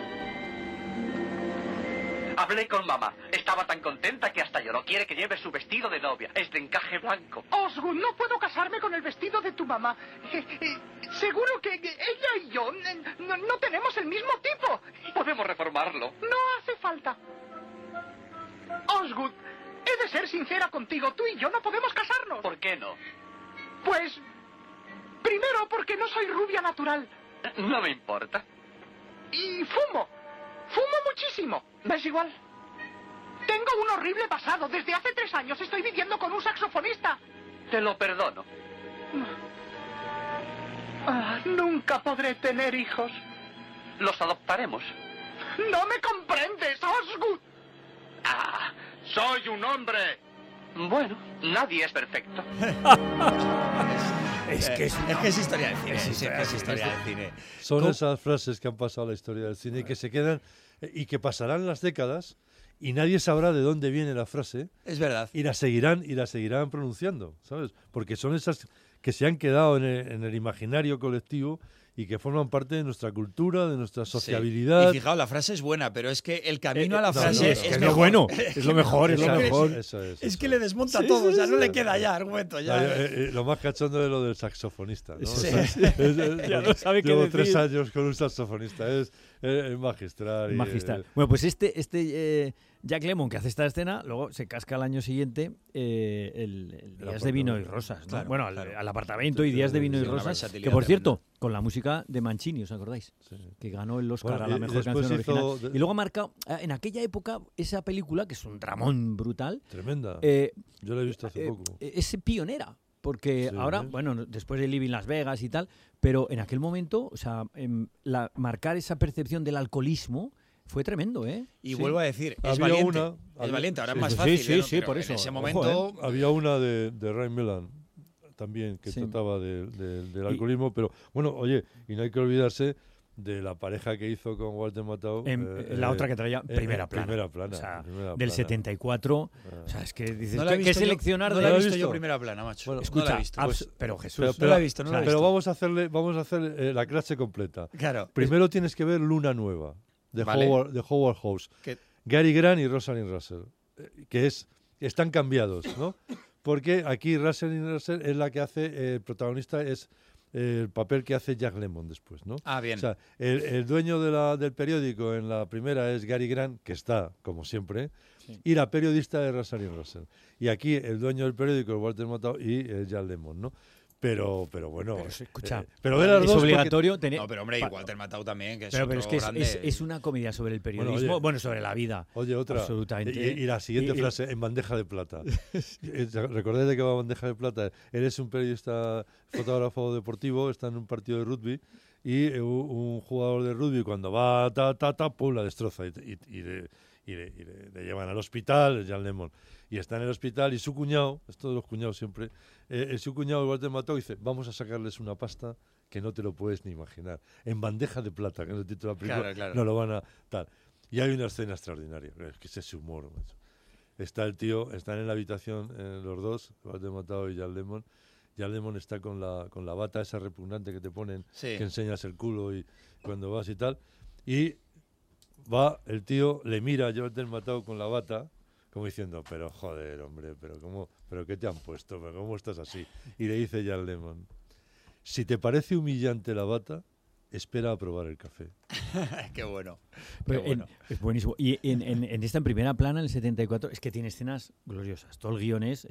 Hablé con mamá. Estaba tan contenta que hasta lloró. Quiere que lleve su vestido de novia. Es de encaje blanco. Osgood, no puedo casarme con el vestido de tu mamá. Seguro que ella y yo no tenemos el mismo tipo. Podemos reformarlo. No hace falta. Osgood, he de ser sincera contigo. Tú y yo no podemos casarnos. ¿Por qué no? Pues, primero porque no soy rubia natural. No me importa. Y fumo. Fumo muchísimo. ¿Ves igual? Tengo un horrible pasado. Desde hace 3 años estoy viviendo con un saxofonista. Te lo perdono. Nunca podré tener hijos. Los adoptaremos. No me comprendes, Osgood. Soy un hombre. Bueno, nadie es perfecto. Es que es historia del cine. Es historia del cine. Son esas frases que han pasado a la historia del cine y que se quedan y que pasarán las décadas y nadie sabrá de dónde viene la frase. Es verdad. Y la seguirán pronunciando, ¿sabes? Porque son esas que se han quedado en el imaginario colectivo y que forman parte de nuestra cultura, de nuestra sociabilidad. Y fijaos, la frase es buena, pero es que el camino a la frase es lo bueno, es lo mejor, es lo mejor. Es que le desmonta todo, o sea, no le queda ya argumento. Lo más cachondo es lo del saxofonista, ¿no? Sí. O sea, ya no sabe qué llevo decir. 3 años con un saxofonista, es magistral. Magistral. Bueno, pues este Jack Lemmon que hace esta escena, luego se casca al año siguiente el Días de Vino y Rosas, ¿no? Claro, bueno, claro. Al apartamento y Días de Vino y Rosas, que por cierto, con la música de Mancini, ¿os acordáis? Sí. Que ganó el Oscar a la mejor canción original. Y luego ha marcado, en aquella época, esa película, que es un dramón brutal. Tremenda. Yo la he visto hace poco. Es pionera. Porque ahora, bueno, después de Living Las Vegas y tal, pero en aquel momento, o sea, marcar esa percepción del alcoholismo fue tremendo, ¿eh? Y vuelvo a decir, es había valiente. Una, es valiente, ahora es más fácil. Sí, por eso. En ese momento... Había una de Ray Milland también que trataba del alcoholismo, pero bueno, oye, y no hay que olvidarse de la pareja que hizo con Walter Matthau. La otra que traía primera plana. O sea, del 74. O sea, es que dices, ¿qué seleccionar? No la he visto yo primera plana, macho. Bueno, escucha, no la he visto. pero Jesús, no la he visto. Pero vamos a hacer la clase completa. Claro. Primero tienes que ver Luna Nueva, de Howard Hawks. Gary Grant y Rosalind Russell, que están cambiados, ¿no? Porque aquí Rosalind Russell es la que hace, el protagonista es el papel que hace Jack Lemmon después, ¿no? Ah, bien. O sea, el dueño del periódico en la primera es Gary Grant, que está, como siempre, y la periodista es Rosalind Russell. Y aquí el dueño del periódico es Walter Matthau y Jack Lemmon, ¿no? Pero bueno, pero escucha, pero ver las es dos obligatorio tener. No, pero hombre, y Walter Matthau también, que es pero es que grande. Es una comedia sobre el periodismo, bueno, sobre la vida. Oye, otra. Absolutamente. Y la siguiente frase, en bandeja de plata. ¿Recordáis de qué va bandeja de plata? Él es un periodista, fotógrafo deportivo, está en un partido de rugby y un jugador de rugby cuando va pum, la destroza y le llevan al hospital, Jack Lemmon. Y está en el hospital y su cuñado, es todos los cuñados siempre, su cuñado Walter Matthau dice, vamos a sacarles una pasta que no te lo puedes ni imaginar. En bandeja de plata, que es el título de la película, claro. no lo van a tal. Y hay una escena extraordinaria, es que es ese humor, macho. Está el tío, están en la habitación los dos, Walter Matthau y Jack Lemmon. Jack Lemmon está con la bata esa repugnante que te ponen, que enseñas el culo y cuando vas y tal. Y va el tío, le mira a Walter Matthau con la bata, como diciendo, pero joder, hombre, pero ¿qué te han puesto? ¿Pero cómo estás así? Y le dice Jack Lemmon, si te parece humillante la bata, espera a probar el café. Qué bueno. Es buenísimo. Y en esta en primera plana, en el 74, es que tiene escenas gloriosas. Todo el guión es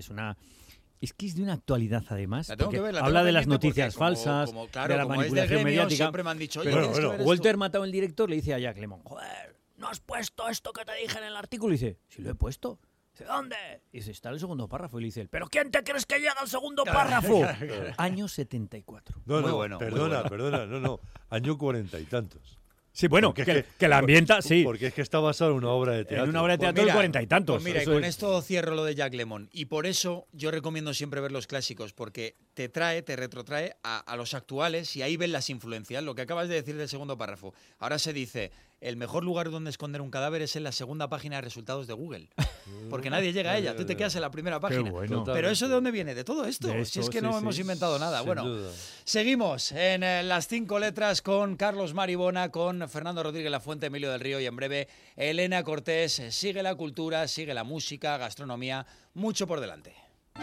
que es de una actualidad, además. Habla de las noticias falsas, de la manipulación mediática. Siempre me han dicho, oye, Walter Matthau, el director, le dice a Jack Lemmon, joder, ¿no has puesto esto que te dije en el artículo? Y dice, sí lo he puesto. Dice, ¿dónde? Y dice, está en el segundo párrafo. Y le dice, ¿pero quién te crees que llega al segundo párrafo? Año 74. Perdona, no, año 40 y tantos. Sí, bueno, que la ambienta, sí. Porque es que está basado en una obra de teatro. En una obra de teatro de 40 y tantos. Pues mira, y con esto cierro lo de Jack Lemmon. Y por eso yo recomiendo siempre ver los clásicos, porque te retrotrae a los actuales y ahí ven las influencias. Lo que acabas de decir del segundo párrafo. Ahora se dice, el mejor lugar donde esconder un cadáver es en la segunda página de resultados de Google. Porque nadie llega a ella, tú te quedas en la primera página. Qué bueno. Pero ¿eso de dónde viene? De todo esto. Si es que no hemos inventado nada. Bueno, seguimos en las 5 letras con Carlos Maribona, con Fernando Rodríguez Lafuente, Emilio del Río y en breve Elena Cortés. Sigue la cultura, sigue la música, gastronomía, mucho por delante.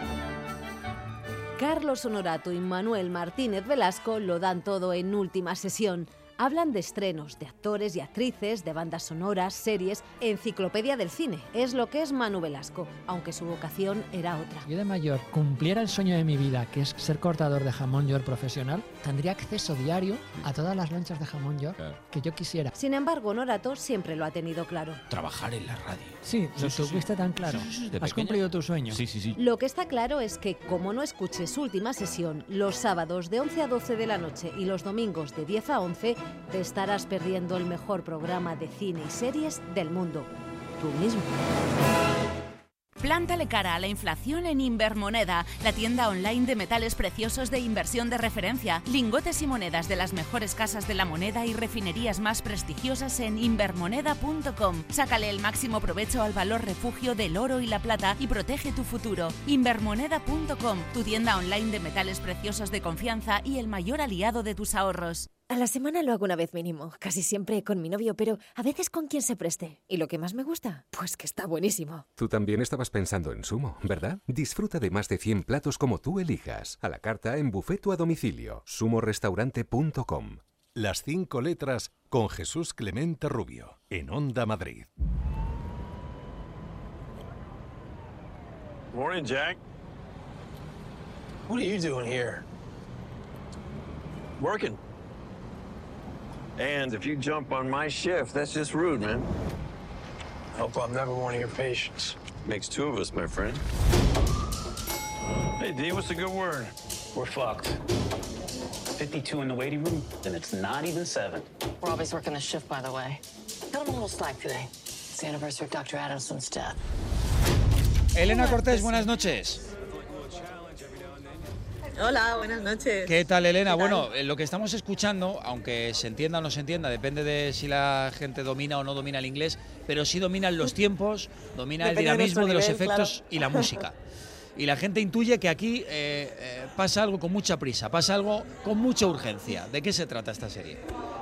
Carlos Honorato y Manuel Martínez Velasco lo dan todo en Última Sesión. Hablan de estrenos, de actores y actrices, de bandas sonoras, series, enciclopedia del cine. Es lo que es Manu Velasco, aunque su vocación era otra. Yo de mayor cumpliera el sueño de mi vida, que es ser cortador de jamón york profesional, tendría acceso diario a todas las lonchas de jamón york que yo quisiera. Sin embargo, Honorato siempre lo ha tenido claro. Trabajar en la radio. Sí, lo tuviste tan claro. Has cumplido tu sueño. Sí. Lo que está claro es que, como no escuches Última Sesión, los sábados de 11 a 12 de la noche y los domingos de 10 a 11, te estarás perdiendo el mejor programa de cine y series del mundo. Tú mismo. Plántale cara a la inflación en Invermoneda, la tienda online de metales preciosos de inversión de referencia. Lingotes y monedas de las mejores casas de la moneda y refinerías más prestigiosas en invermoneda.com. Sácale el máximo provecho al valor refugio del oro y la plata y protege tu futuro. Invermoneda.com, tu tienda online de metales preciosos de confianza y el mayor aliado de tus ahorros. A la semana lo hago una vez mínimo, casi siempre con mi novio, pero a veces con quien se preste. ¿Y lo que más me gusta? Pues que está buenísimo. Tú también estabas pensando en Sumo, ¿verdad? Disfruta de más de 100 platos como tú elijas, a la carta, en buffet o a domicilio. sumorestaurante.com. Las 5 letras con Jesús Clemente Rubio, en Onda Madrid. Morning, Jack. What are you doing here? Working. And if you jump on my shift, that's just rude, man. Hope I'm never one of your patients. Makes two of us, my friend. Hey, D, what's the good word? We're fucked. 52 in the waiting room, and it's not even 7. Robbie's working the shift, by the way. Got him a little slack today. It's the anniversary of Dr. Adamson's death. Elena Cortés, buenas noches. Hola, buenas noches. ¿Qué tal, Elena? ¿Qué tal? Bueno, lo que estamos escuchando, aunque se entienda o no se entienda, depende de si la gente domina o no domina el inglés, pero sí dominan los tiempos, domina Depende el dinamismo de los nivel, efectos claro. y la música. Y la gente intuye que aquí pasa algo con mucha prisa, pasa algo con mucha urgencia. ¿De qué se trata esta serie?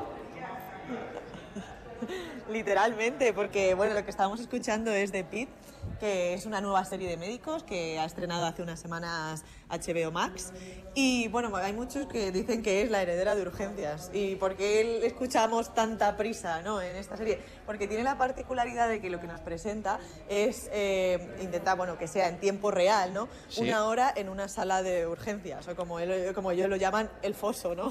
Literalmente, porque bueno, lo que estábamos escuchando es de Pete, que es una nueva serie de médicos que ha estrenado hace unas semanas HBO Max. Y bueno, hay muchos que dicen que es la heredera de Urgencias. ¿Y por qué escuchamos tanta prisa, ¿no?, en esta serie? Porque tiene la particularidad de que lo que nos presenta es intentar, bueno, que sea en tiempo real, ¿no? Sí. 1 hora en una sala de urgencias, o como ellos lo llaman, el foso, ¿no?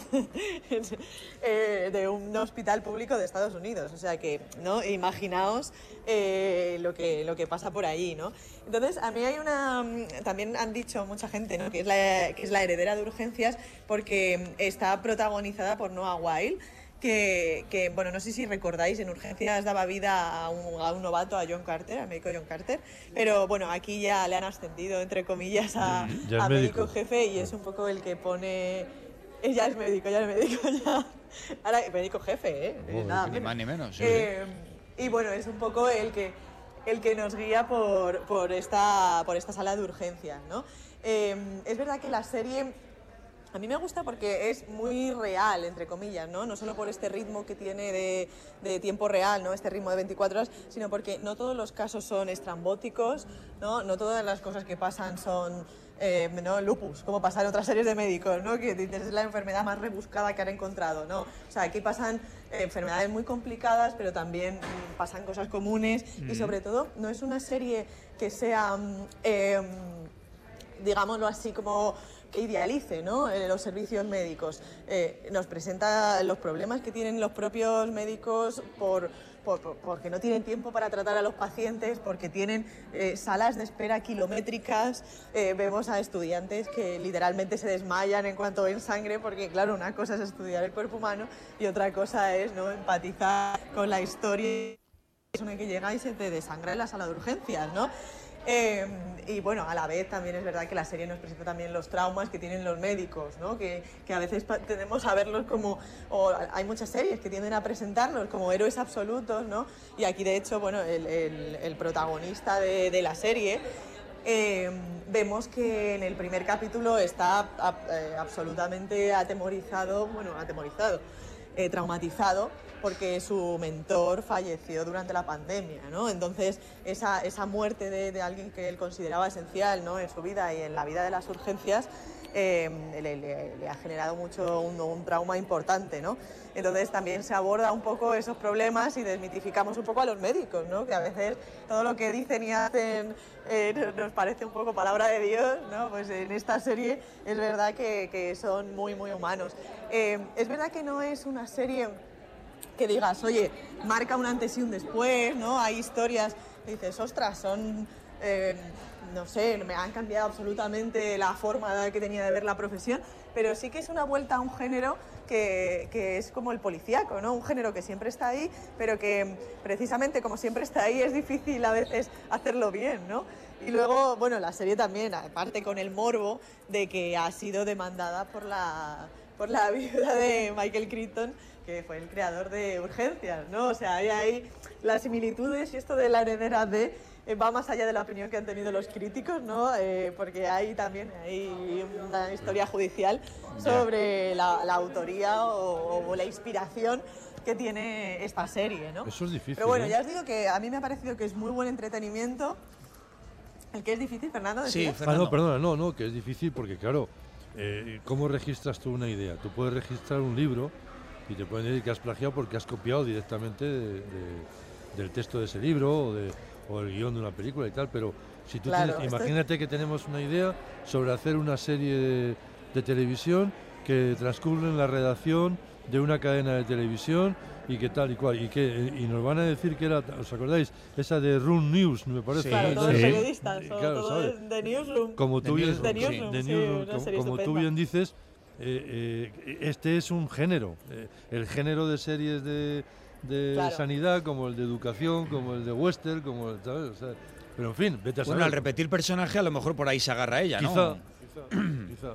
De un hospital público de Estados Unidos. O sea que, ¿no?, imaginaos lo que pasa por ahí, ¿no? Entonces, a mí hay también han dicho mucha gente, ¿no?, que es la heredera de Urgencias, porque está protagonizada por Noah Wyle, que bueno, no sé si recordáis, en Urgencias daba vida a un novato, a John Carter, al médico John Carter, pero bueno, aquí ya le han ascendido, entre comillas, a médico jefe, y es un poco el que pone... Ya es médico, ya. Ahora, médico jefe, nada ni menos. más ni menos. Sí, Y bueno, es un poco el que nos guía por esta sala de urgencias, ¿no? Es verdad que la serie a mí me gusta porque es muy real, entre comillas, ¿no? No solo por este ritmo que tiene de tiempo real, ¿no?, este ritmo de 24 horas, sino porque no todos los casos son estrambóticos, ¿no? No todas las cosas que pasan son ¿no?, lupus, como pasa en otras series de médicos, ¿no?, que dices, es la enfermedad más rebuscada que han encontrado, ¿no? O sea, aquí pasan enfermedades muy complicadas, pero también pasan cosas comunes y sobre todo no es una serie que sea, digámoslo así, como que idealice, ¿no?, los servicios médicos. Nos presenta los problemas que tienen los propios médicos porque no tienen tiempo para tratar a los pacientes, porque tienen salas de espera kilométricas. Vemos a estudiantes que literalmente se desmayan en cuanto ven sangre, porque claro, una cosa es estudiar el cuerpo humano y otra cosa es, ¿no?, empatizar con la historia en la que llega y se te desangra en la sala de urgencias, ¿no? Y bueno, a la vez también es verdad que la serie nos presenta también los traumas que tienen los médicos, ¿no?, que a veces tendemos a verlos como, o hay muchas series que tienden a presentarlos como héroes absolutos, ¿no? Y aquí de hecho, bueno, el protagonista de la serie, vemos que en el primer capítulo está absolutamente traumatizado, porque su mentor falleció durante la pandemia, ¿no? Entonces, esa muerte de alguien que él consideraba esencial, ¿no?, en su vida y en la vida de las urgencias, le ha generado mucho un trauma importante, ¿no? Entonces, también se aborda un poco esos problemas y desmitificamos un poco a los médicos, ¿no?, que a veces todo lo que dicen y hacen nos parece un poco palabra de Dios, ¿no? Pues en esta serie es verdad que son muy, muy humanos. Es verdad que no es una serie que digas, oye, marca un antes y un después, ¿no? Hay historias que dices, ostras, son, no sé, me han cambiado absolutamente la forma que tenía de ver la profesión, pero sí que es una vuelta a un género que es como el policíaco, ¿no? Un género que siempre está ahí, pero que precisamente como siempre está ahí es difícil a veces hacerlo bien, ¿no? Y luego, bueno, la serie también, aparte con el morbo de que ha sido demandada por la viuda de Michael Crichton, que fue el creador de Urgencias, ¿no? O sea, hay ahí las similitudes y esto de la heredera va más allá de la opinión que han tenido los críticos, ¿no? Porque hay una historia judicial sobre la autoría o la inspiración que tiene esta serie, ¿no? Eso es difícil. Pero bueno, ya os digo que a mí me ha parecido que es muy buen entretenimiento. ¿El que es difícil, Fernando? Sí, Fernando. No, perdona, no, que es difícil porque, claro, ¿cómo registras tú una idea? Tú puedes registrar un libro y te pueden decir que has plagiado porque has copiado directamente del texto de ese libro o el guión de una película y tal, pero si tú imagínate que tenemos una idea sobre hacer una serie de televisión que transcurre en la redacción de una cadena de televisión y que tal y cual, y nos van a decir que era, ¿os acordáis? Esa de Room News, me parece. Claro, todos los periodistas, todos de Newsroom. Como tú bien dices, este es un género, el género de series de sanidad, como el de educación, como el de western, como el, ¿sabes? O sea, pero en fin, vete a saber. Bueno, al repetir personaje a lo mejor por ahí se agarra ella, ¿no? Quizá.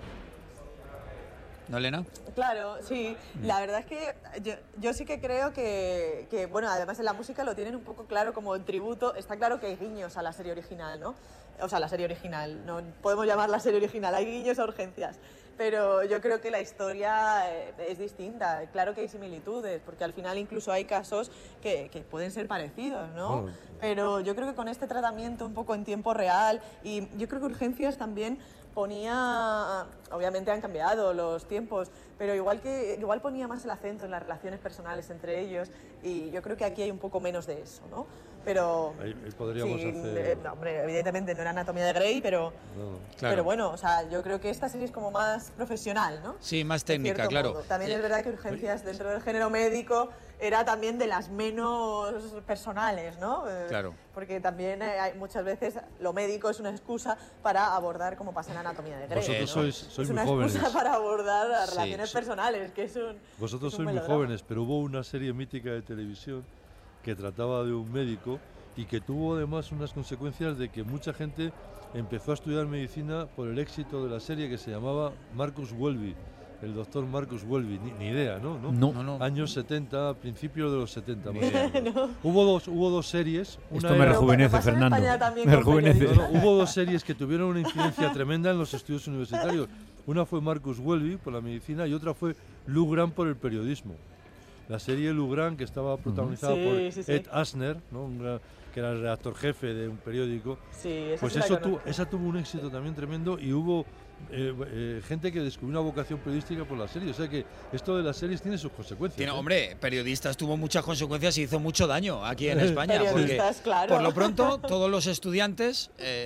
¿No, Elena? Claro, sí. La verdad es que yo sí que creo que, bueno, además en la música lo tienen un poco claro como en tributo. Está claro que hay guiños a la serie original, ¿no? O sea, la serie original, no podemos llamarla serie original, hay guiños a Urgencias. Pero yo creo que la historia es distinta. Claro que hay similitudes, porque al final incluso hay casos que pueden ser parecidos, ¿no? Bueno. Pero yo creo que con este tratamiento un poco en tiempo real, y yo creo que Urgencias también ponía, obviamente han cambiado los tiempos, pero igual ponía más el acento en las relaciones personales entre ellos, y yo creo que aquí hay un poco menos de eso, ¿no? Pero ahí podríamos hacer... no, hombre, evidentemente no era Anatomía de Grey, pero bueno, o sea, yo creo que esta serie es como más profesional, ¿no? Sí, más técnica, claro. Modo. También es verdad que Urgencias dentro del género médico era también de las menos personales, ¿no? Claro. Porque también hay muchas veces lo médico es una excusa para abordar, como pasa en Anatomía de Grey. Vosotros sois muy jóvenes. Es una excusa para abordar las relaciones personales, que es un... Vosotros sois muy jóvenes, pero hubo una serie mítica de televisión que trataba de un médico y que tuvo además unas consecuencias de que mucha gente empezó a estudiar medicina por el éxito de la serie, que se llamaba Marcus Welby, el doctor Marcus Welby, ni idea, ¿no? No. Años 70, principios de los 70. No. Hubo dos series. Esto me rejuvenece, Fernando. Me rejuvenece. Hubo dos series que tuvieron una incidencia tremenda en los estudios universitarios. Una fue Marcus Welby por la medicina y otra fue Lou Grant por el periodismo. La serie Lou Grant, que estaba protagonizada por Ed Asner, ¿no? Que era el redactor jefe de un periódico, pues esa tuvo un éxito también tremendo y hubo gente que descubrió una vocación periodística por la serie. O sea que esto de las series tiene sus consecuencias. Hombre, periodistas tuvo muchas consecuencias y hizo mucho daño aquí en España. Porque claro. Por lo pronto todos los estudiantes,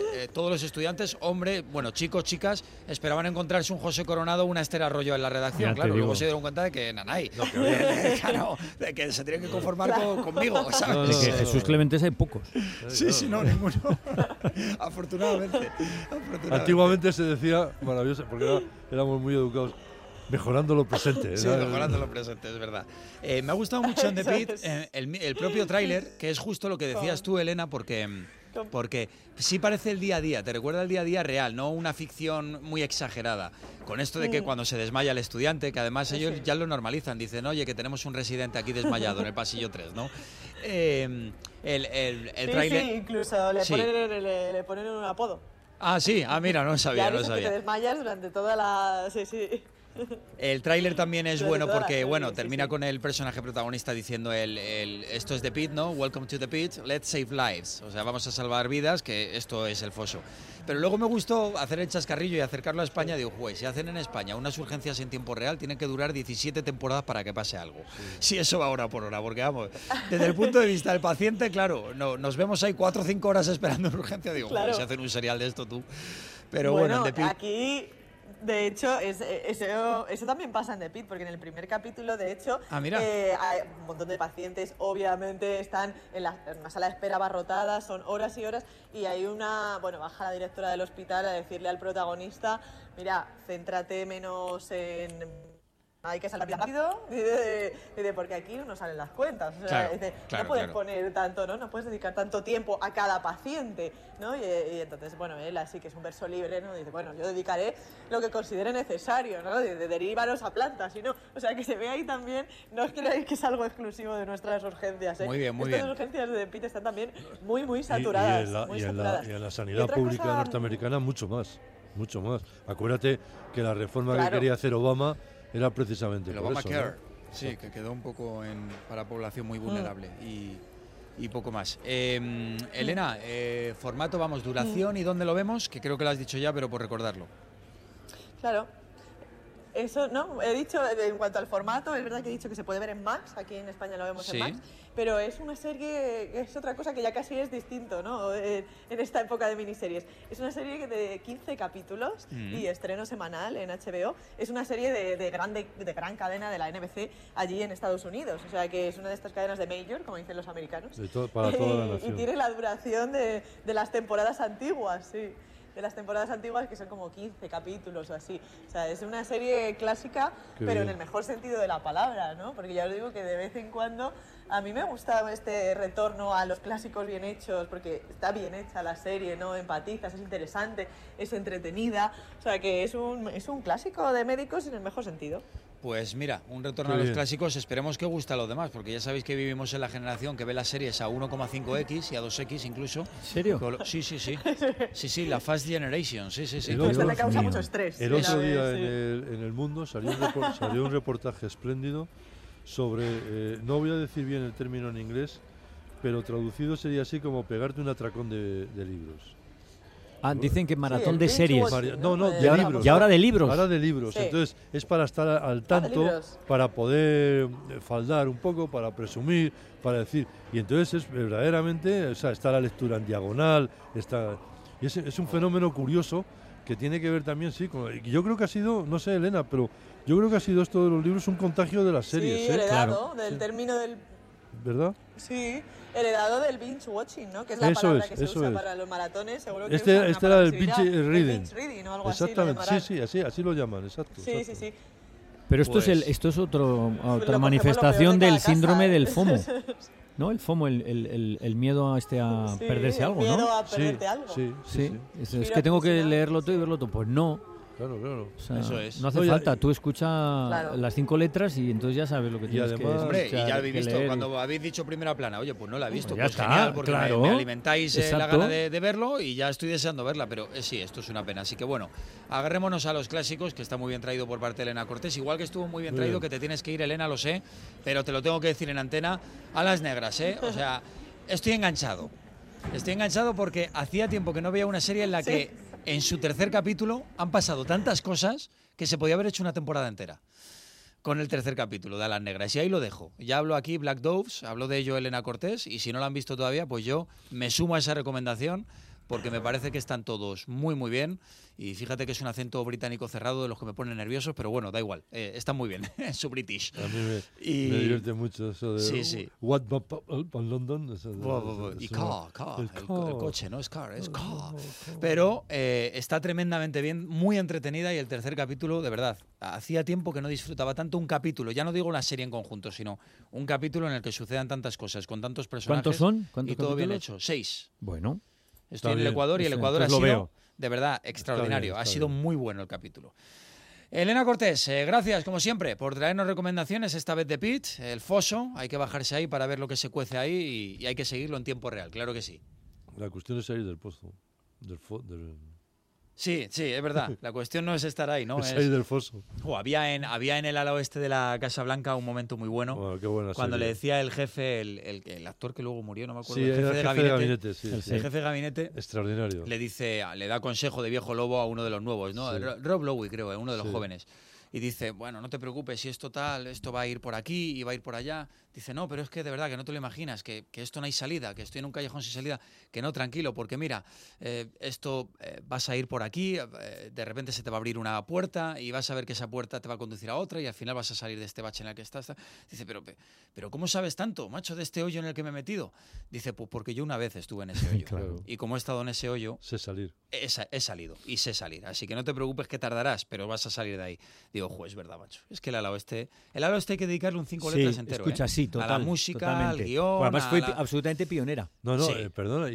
chicos, chicas, esperaban encontrarse un José Coronado o una Esther Arroyo en la redacción. Claro, luego se dieron cuenta de que nanay. Claro, de que se tenían que conformar conmigo, ¿sabes? De que Jesús Clementes hay pocos. Sí, no, ninguno. Afortunadamente. Antiguamente se decía, maravilloso, porque éramos muy educados, mejorando lo presente. Sí, mejorando lo presente, es verdad. Me ha gustado mucho en The Pit el propio tráiler, que es justo lo que decías tú, Elena, porque sí parece el día a día, te recuerda el día a día real, no una ficción muy exagerada. Con esto de que cuando se desmaya el estudiante, que además ellos ya lo normalizan, dicen, oye, que tenemos un residente aquí desmayado en el pasillo 3, ¿no? El tráiler... Sí, incluso le ponen un apodo. Ah, sí, mira, no sabía. Que te desmayas durante toda la... Sí. El tráiler también es bueno porque, termina con el personaje protagonista diciendo esto es The Pit, ¿no? Welcome to The Pit, let's save lives. O sea, vamos a salvar vidas, que esto es el foso. Pero luego me gustó hacer el chascarrillo y acercarlo a España. Digo, si hacen en España unas urgencias en tiempo real, tienen que durar 17 temporadas para que pase algo. Si eso va hora por hora, porque vamos, desde el punto de vista del paciente, claro, nos vemos ahí 4 o 5 horas esperando en urgencia. Digo, si hacen un serial de esto tú. Pero bueno, en The Pit... aquí... De hecho, eso también pasa en The Pit, porque en el primer capítulo, de hecho, hay un montón de pacientes, obviamente están en una sala de espera abarrotada, son horas y horas, y hay baja la directora del hospital a decirle al protagonista, mira, céntrate menos en hay que salir rápido, porque aquí no salen las cuentas. O sea, no puedes poner tanto, ¿no? No puedes dedicar tanto tiempo a cada paciente, ¿no? Y entonces, bueno, él así que es un verso libre, ¿no? Dice, bueno, yo dedicaré lo que considere necesario, ¿no? De derivaros a plantas, y no. O sea, que se ve ahí también, no os creáis que es algo exclusivo de nuestras urgencias, ¿eh? Muy bien, muy bien. Estas urgencias de PIT están también muy saturadas. Y en la sanidad pública norteamericana mucho más. Acuérdate que la reforma que quería hacer Obama era precisamente el por Obamacare, eso, ¿no? Sí, que quedó un poco para población muy vulnerable y poco más. Elena, formato, duración y dónde lo vemos, que creo que lo has dicho ya, pero por recordarlo. Claro. Eso, no, he dicho, en cuanto al formato, es verdad que he dicho que se puede ver en Max, aquí en España lo vemos en Max, pero es una serie, es otra cosa que ya casi es distinto, ¿no? En esta época de miniseries. Es una serie de 15 capítulos y estreno semanal en HBO. Es una serie de gran cadena de la NBC allí en Estados Unidos, o sea que es una de estas cadenas de major, como dicen los americanos. Para toda la nación. Y tiene la duración de las temporadas antiguas, sí. De las temporadas antiguas, que son como 15 capítulos o así. O sea, es una serie clásica, pero en el mejor sentido de la palabra, ¿no? Porque ya os digo que de vez en cuando a mí me gusta este retorno a los clásicos bien hechos, porque está bien hecha la serie, ¿no? Empatizas, es interesante, es entretenida. O sea, que es un clásico de médicos en el mejor sentido. Pues mira, un retorno a los clásicos, esperemos que guste a los demás, porque ya sabéis que vivimos en la generación que ve las series a 1,5x y a 2x incluso. ¿En serio? Sí. Sí, la Fast Generation, sí. Esto le causa mucho estrés. El otro día en El Mundo salió un reportaje espléndido sobre, no voy a decir bien el término en inglés, pero traducido sería así como pegarte un atracón de libros. Dicen que maratón de series. De libros. Y ahora de libros. Ahora de libros. Sí. Entonces es para estar al tanto, para poder faldar un poco, para presumir, para decir. Y entonces es verdaderamente, o sea, está la lectura en diagonal, y es un fenómeno curioso que tiene que ver también, yo creo que ha sido, no sé, Elena, pero yo creo que ha sido esto de los libros un contagio de las series. Sí, heredado del término del... ¿Verdad? Sí, heredado del binge watching, ¿no? Que es la palabra que se usa para los maratones. Seguro que este era el binge reading. Binge reading o algo así. Así lo llaman, exacto. Sí. Pero esto es otra manifestación del síndrome del FOMO. ¿No? El FOMO, el miedo a perderse algo, ¿no? El miedo a perderte algo. Sí. Es que tengo que leerlo todo y verlo todo. Pues no. Claro. O sea, eso es. No hace falta, tú escuchas las 5 letras y entonces ya sabes lo que tienes que Hombre, escuchar, y ya lo habéis visto, cuando habéis dicho primera plana, oye, pues no la he visto, pues está, genial, porque me alimentáis la gana de verlo y ya estoy deseando verla, pero sí, esto es una pena. Así que bueno, agarrémonos a los clásicos, que está muy bien traído por parte de Elena Cortés, igual que estuvo muy bien traído, que te tienes que ir, Elena, lo sé, pero te lo tengo que decir en antena, a las negras, o sea, estoy enganchado porque hacía tiempo que no veía una serie en la que en su tercer capítulo han pasado tantas cosas que se podía haber hecho una temporada entera con el tercer capítulo de Alas Negras. Y ahí lo dejo. Ya hablo aquí Black Doves, hablo de ello Elena Cortés, y si no lo han visto todavía, pues yo me sumo a esa recomendación porque me parece que están todos muy, muy bien. Y fíjate que es un acento británico cerrado de los que me ponen nerviosos, pero bueno, da igual, están muy bien, su British. A mí me divierte mucho eso de sí. What London. Y el coche, no es car, es car. Pero está tremendamente bien, muy entretenida, y el tercer capítulo, de verdad, hacía tiempo que no disfrutaba tanto un capítulo, ya no digo una serie en conjunto, sino un capítulo en el que sucedan tantas cosas, con tantos personajes. ¿Cuántos son? Y todo bien hecho. 6. Bueno. Estoy en el Ecuador y el Ecuador ha sido, de verdad, extraordinario. Ha sido muy bueno el capítulo. Elena Cortés, gracias, como siempre, por traernos recomendaciones, esta vez de Pitt, El Foso. Hay que bajarse ahí para ver lo que se cuece ahí y hay que seguirlo en tiempo real, claro que sí. La cuestión es salir del pozo. Sí, es verdad. La cuestión no es estar ahí, ¿no? Es salir del foso. Había en el ala oeste de la Casa Blanca un momento muy bueno. Bueno, qué buena cuando serie. le decía el jefe, el actor que luego murió, no me acuerdo. Sí, el jefe de gabinete. El jefe de gabinete. Extraordinario. Le da consejo de viejo lobo a uno de los nuevos, ¿no? Sí. Rob Lowe, creo, uno de los jóvenes. Y dice, bueno, no te preocupes, si esto va a ir por aquí y va a ir por allá. Dice, no, pero es que de verdad que no te lo imaginas, que esto no hay salida, que estoy en un callejón sin salida, que no, tranquilo, porque mira, vas a ir por aquí, de repente se te va a abrir una puerta y vas a ver que esa puerta te va a conducir a otra y al final vas a salir de este bache en el que estás. Dice, pero ¿cómo sabes tanto, macho, de este hoyo en el que me he metido? Dice, pues porque yo una vez estuve en ese hoyo. Claro. Y como he estado en ese hoyo... Sé salir. He salido y sé salir. Así que no te preocupes que tardarás, pero vas a salir de ahí. Digo, ojo, es verdad, macho. Es que el ala oeste hay que dedicarle un 5 letras entero. Escucha, sí, total, a la música, totalmente. al guión. Pues además fue absolutamente pionera. No, perdona,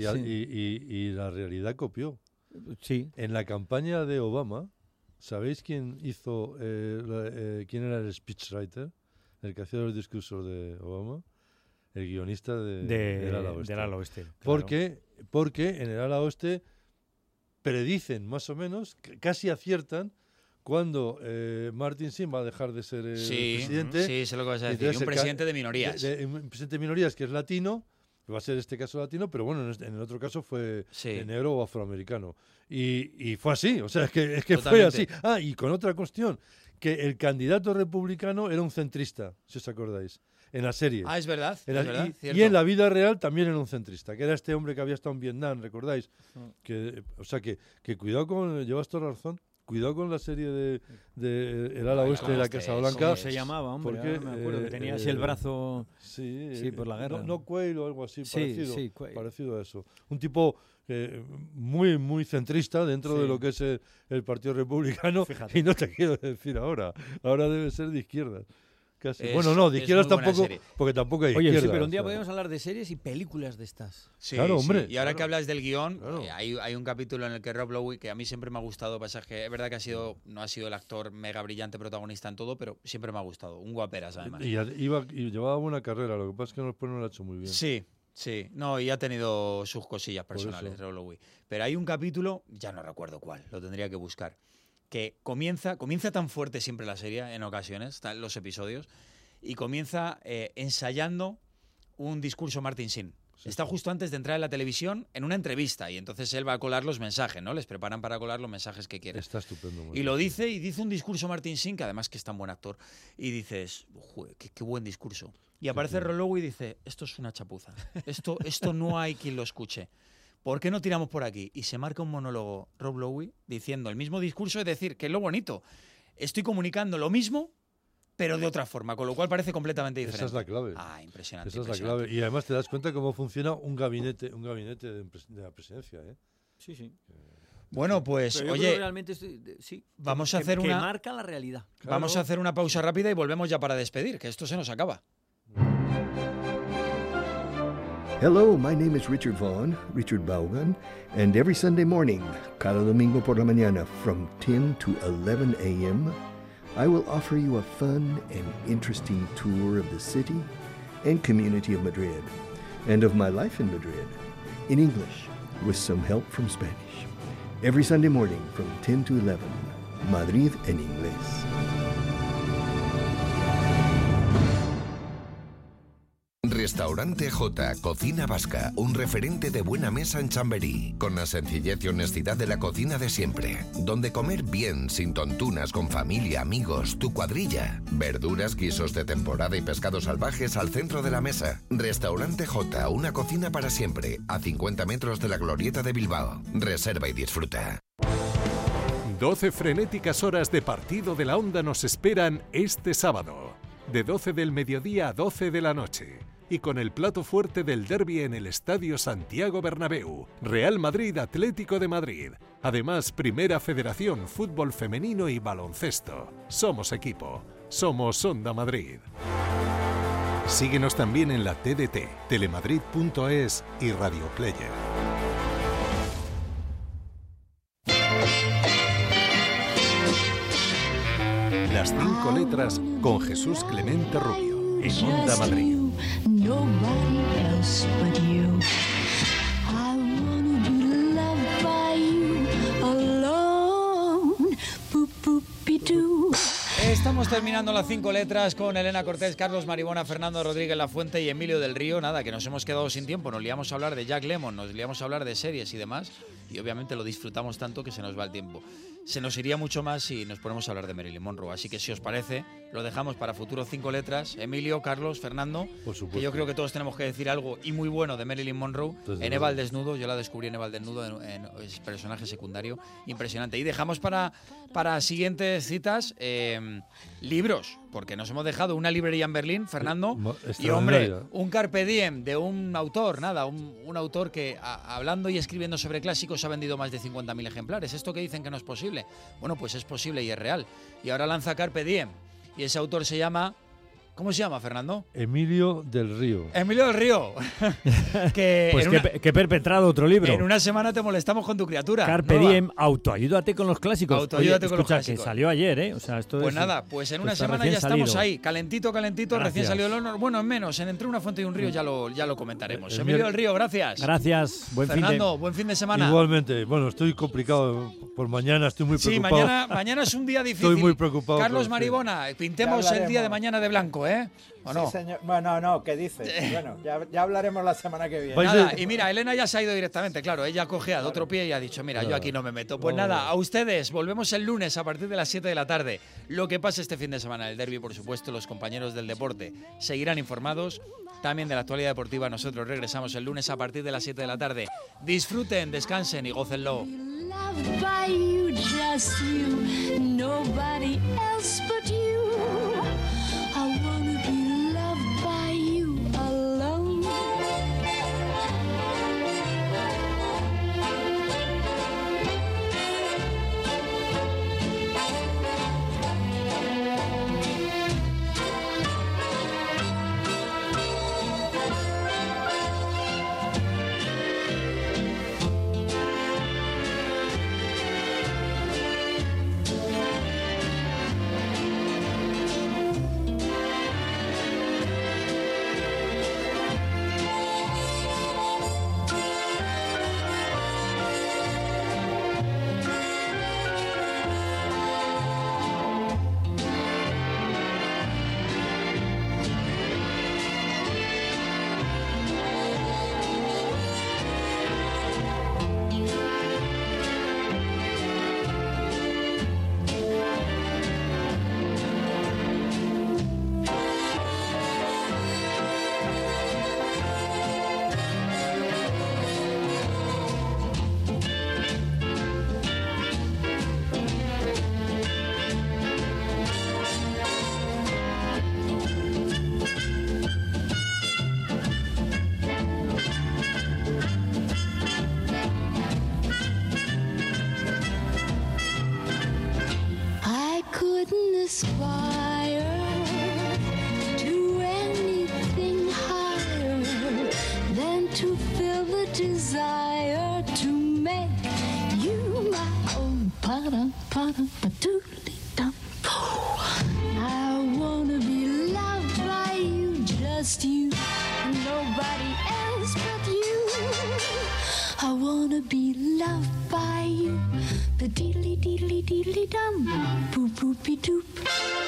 y la realidad copió. Sí. En la campaña de Obama, ¿sabéis quién hizo, quién era el speechwriter? El que hacía los discursos de Obama. El guionista del ala oeste. Del ala oeste, claro. Porque en el ala oeste predicen más o menos, casi aciertan, cuando Martin Sheen va a dejar de ser presidente. Sí, sé lo que vas a decir. Un presidente de minorías. Un presidente de minorías que es latino, que va a ser este caso latino, pero bueno, en el otro caso fue negro o afroamericano. Y fue así, o sea, es que fue así. Y con otra cuestión, que el candidato republicano era un centrista, si os acordáis. En la serie. Es verdad. Y en la vida real también era un centrista, que era este hombre que había estado en Vietnam, ¿recordáis? O sea, que cuidado con... Llevas toda la razón. Cuidado con la serie de El ala oeste de la Casa Blanca. ¿Cómo se llamaba, hombre? Porque, me acuerdo que tenía así el brazo por la guerra. No Quayle o algo así, parecido a eso. Un tipo muy, muy centrista dentro de lo que es el Partido Republicano. Fíjate. Y no te quiero decir ahora. Ahora debe ser de izquierdas. Bueno, no, de izquierdas tampoco, porque tampoco hay izquierdas. Oye, sí, pero un día podemos hablar de series y películas de estas. Sí, claro, hombre. Y ahora que hablas del guión, hay un capítulo en el que Rob Lowe, que a mí siempre me ha gustado, pasaje, es verdad que no ha sido el actor mega brillante protagonista en todo, pero siempre me ha gustado. Un guaperas, además. Y llevaba buena carrera, lo que pasa es que después no lo ha hecho muy bien. Sí, no, y ha tenido sus cosillas personales, Rob Lowe. Pero hay un capítulo, ya no recuerdo cuál, lo tendría que buscar, que comienza tan fuerte siempre la serie en ocasiones, los episodios, y comienza ensayando un discurso Martin Sheen. Está justo antes de entrar en la televisión en una entrevista, y entonces él va a colar los mensajes, ¿no? Les preparan para colar los mensajes que quieren. Está estupendo. Y lo dice un discurso Martin Sheen, que además que es tan buen actor, y dices, qué buen discurso. Y aparece Rob Lowe y dice, esto es una chapuza, esto no hay quien lo escuche. ¿Por qué no tiramos por aquí? Y se marca un monólogo Rob Lowe diciendo el mismo discurso, es decir, que es lo bonito. Estoy comunicando lo mismo, pero de otra forma, con lo cual parece completamente diferente. Esa es la clave. Impresionante. Esa es la clave. Y además te das cuenta cómo funciona un gabinete de la presidencia, ¿eh? Sí. Bueno, pues, oye, realmente vamos a hacer que marca la realidad. Claro. Vamos a hacer una pausa rápida y volvemos ya para despedir, que esto se nos acaba. Hello, my name is Richard Vaughn, Richard Vaughan, and every Sunday morning, cada domingo por la mañana, from 10 to 11 a.m., I will offer you a fun and interesting tour of the city and community of Madrid, and of my life in Madrid, in English, with some help from Spanish. Every Sunday morning, from 10 to 11, Madrid en inglés. Restaurante J, Cocina Vasca, un referente de buena mesa en Chamberí, con la sencillez y honestidad de la cocina de siempre, donde comer bien, sin tontunas, con familia, amigos, tu cuadrilla, verduras, guisos de temporada y pescados salvajes al centro de la mesa. Restaurante J, una cocina para siempre, a 50 metros de la Glorieta de Bilbao. Reserva y disfruta. 12 frenéticas horas de partido de la Onda nos esperan este sábado, de 12 del mediodía a 12 de la noche. Y con el plato fuerte del derbi en el Estadio Santiago Bernabéu, Real Madrid Atlético de Madrid. Además, Primera Federación, fútbol femenino y baloncesto. Somos equipo, somos Onda Madrid. Síguenos también en la TDT, telemadrid.es y Radio Player. Las 5 letras con Jesús Clemente Rubio, en Onda Madrid. Nobody else but you. I wanna be loved by you alone. Boop, boop-be-doo. Estamos terminando las 5 letras con Elena Cortés, Carlos Maribona, Fernando Rodríguez Lafuente y Emilio del Río. Nada, que nos hemos quedado sin tiempo. Nos liamos a hablar de Jack Lemmon, nos liamos a hablar de series y demás. Y obviamente lo disfrutamos tanto que se nos va el tiempo. Se nos iría mucho más si nos ponemos a hablar de Marilyn Monroe. Así que si os parece, lo dejamos para futuros 5 letras. Emilio, Carlos, Fernando, que yo creo que todos tenemos que decir algo y muy bueno de Marilyn Monroe. En Eva al desnudo, yo la descubrí en Eva al desnudo, en personaje secundario impresionante. Y dejamos para siguientes citas libros, porque nos hemos dejado una librería en Berlín, Fernando, y hombre, un carpe diem de un autor, un autor que hablando y escribiendo sobre clásicos ha vendido más de 50.000 ejemplares. Esto que dicen que no es posible. posible. Bueno, pues es posible y es real. Y ahora lanza Carpe Diem. Y ese autor se llama... ¿Cómo se llama, Fernando? Emilio del Río. Emilio del Río. Que perpetrado otro libro. En una semana te molestamos con tu criatura. Carpe Diem, autoayúdate con los clásicos. Autoayúdate con los clásicos. Que salió ayer, ¿eh? O sea, esto pues nada, pues en una semana ya estamos ahí. Calentito, gracias. Recién salido el honor. Bueno, en menos, entre una fuente y un río ya lo comentaremos. Emilio del Río, gracias. Gracias, Fernando, buen fin de semana. Igualmente, bueno, estoy complicado por mañana, estoy muy preocupado. Sí, mañana es un día difícil. Estoy muy preocupado. Carlos Maribona, pintemos el día de mañana de blanco, ¿eh? ¿O no? Sí, señor. Bueno, no, ¿qué dices? Bueno, ya hablaremos la semana que viene. Nada, y mira, Elena ya se ha ido directamente, claro, ella cojeado otro pie y ha dicho, mira, yo aquí no me meto. Pues nada, a ustedes, volvemos el lunes a partir de las 7 de la tarde. Lo que pase este fin de semana, el derbi, por supuesto, los compañeros del deporte seguirán informados. También de la actualidad deportiva, nosotros regresamos el lunes a partir de las 7 de la tarde. Disfruten, descansen y gócenlo. I wanna be loved by you, just you, nobody else but you. I wanna be loved by you, the diddly diddly diddly dum, boop boopy doop.